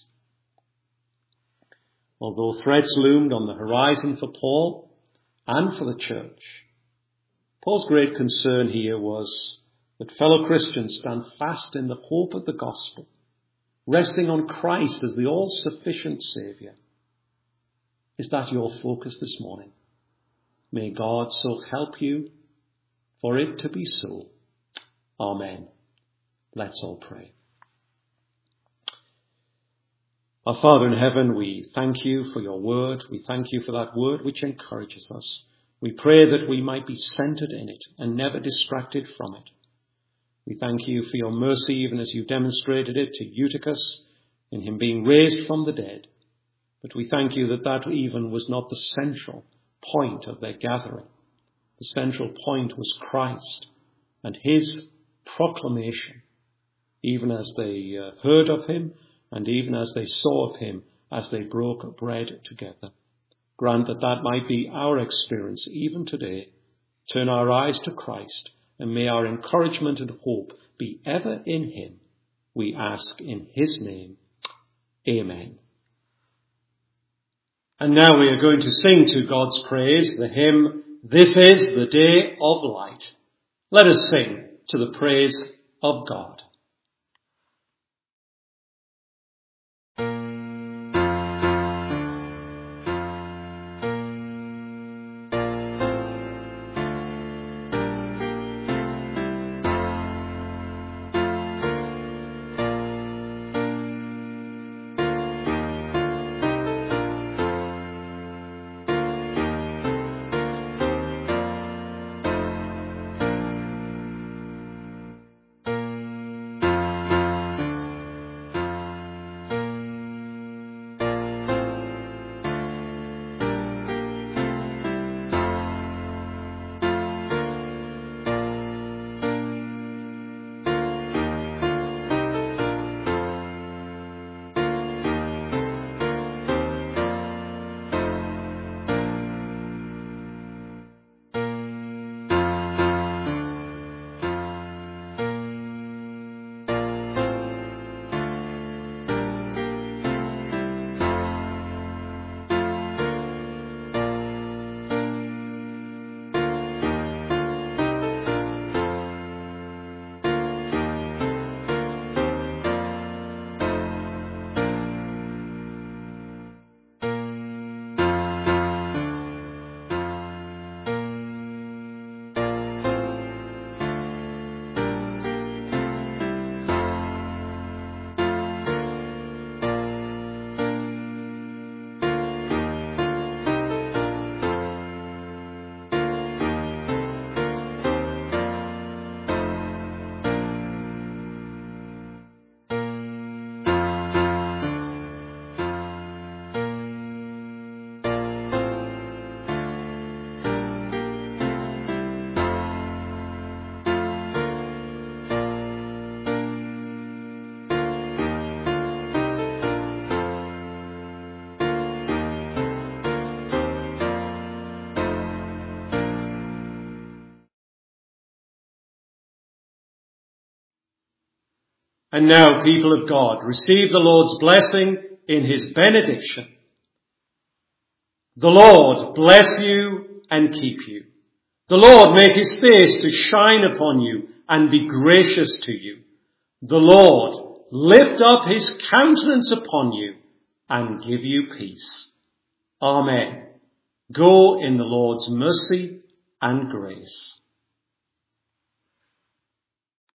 Speaker 1: Although threats loomed on the horizon for Paul and for the church, Paul's great concern here was that fellow Christians stand fast in the hope of the gospel, resting on Christ as the all-sufficient Saviour. Is that your focus this morning? May God so help you for it to be so. Amen. Let's all pray. Our Father in heaven, we thank you for your word. We thank you for that word which encourages us. We pray that we might be centered in it and never distracted from it. We thank you for your mercy, even as you demonstrated it to Eutychus in him being raised from the dead. But we thank you that that even was not the central point of their gathering. The central point was Christ and his proclamation, even as they heard of him and even as they saw of him as they broke bread together. Grant that that might be our experience even today. Turn our eyes to Christ, and may our encouragement and hope be ever in him. We ask in his name. Amen. And now we are going to sing to God's praise the hymn, "This is the Day of Light." Let us sing to the praise of God. And now, people of God, receive the Lord's blessing in his benediction. The Lord bless you and keep you. The Lord make his face to shine upon you and be gracious to you. The Lord lift up his countenance upon you and give you peace. Amen. Go in the Lord's mercy and grace.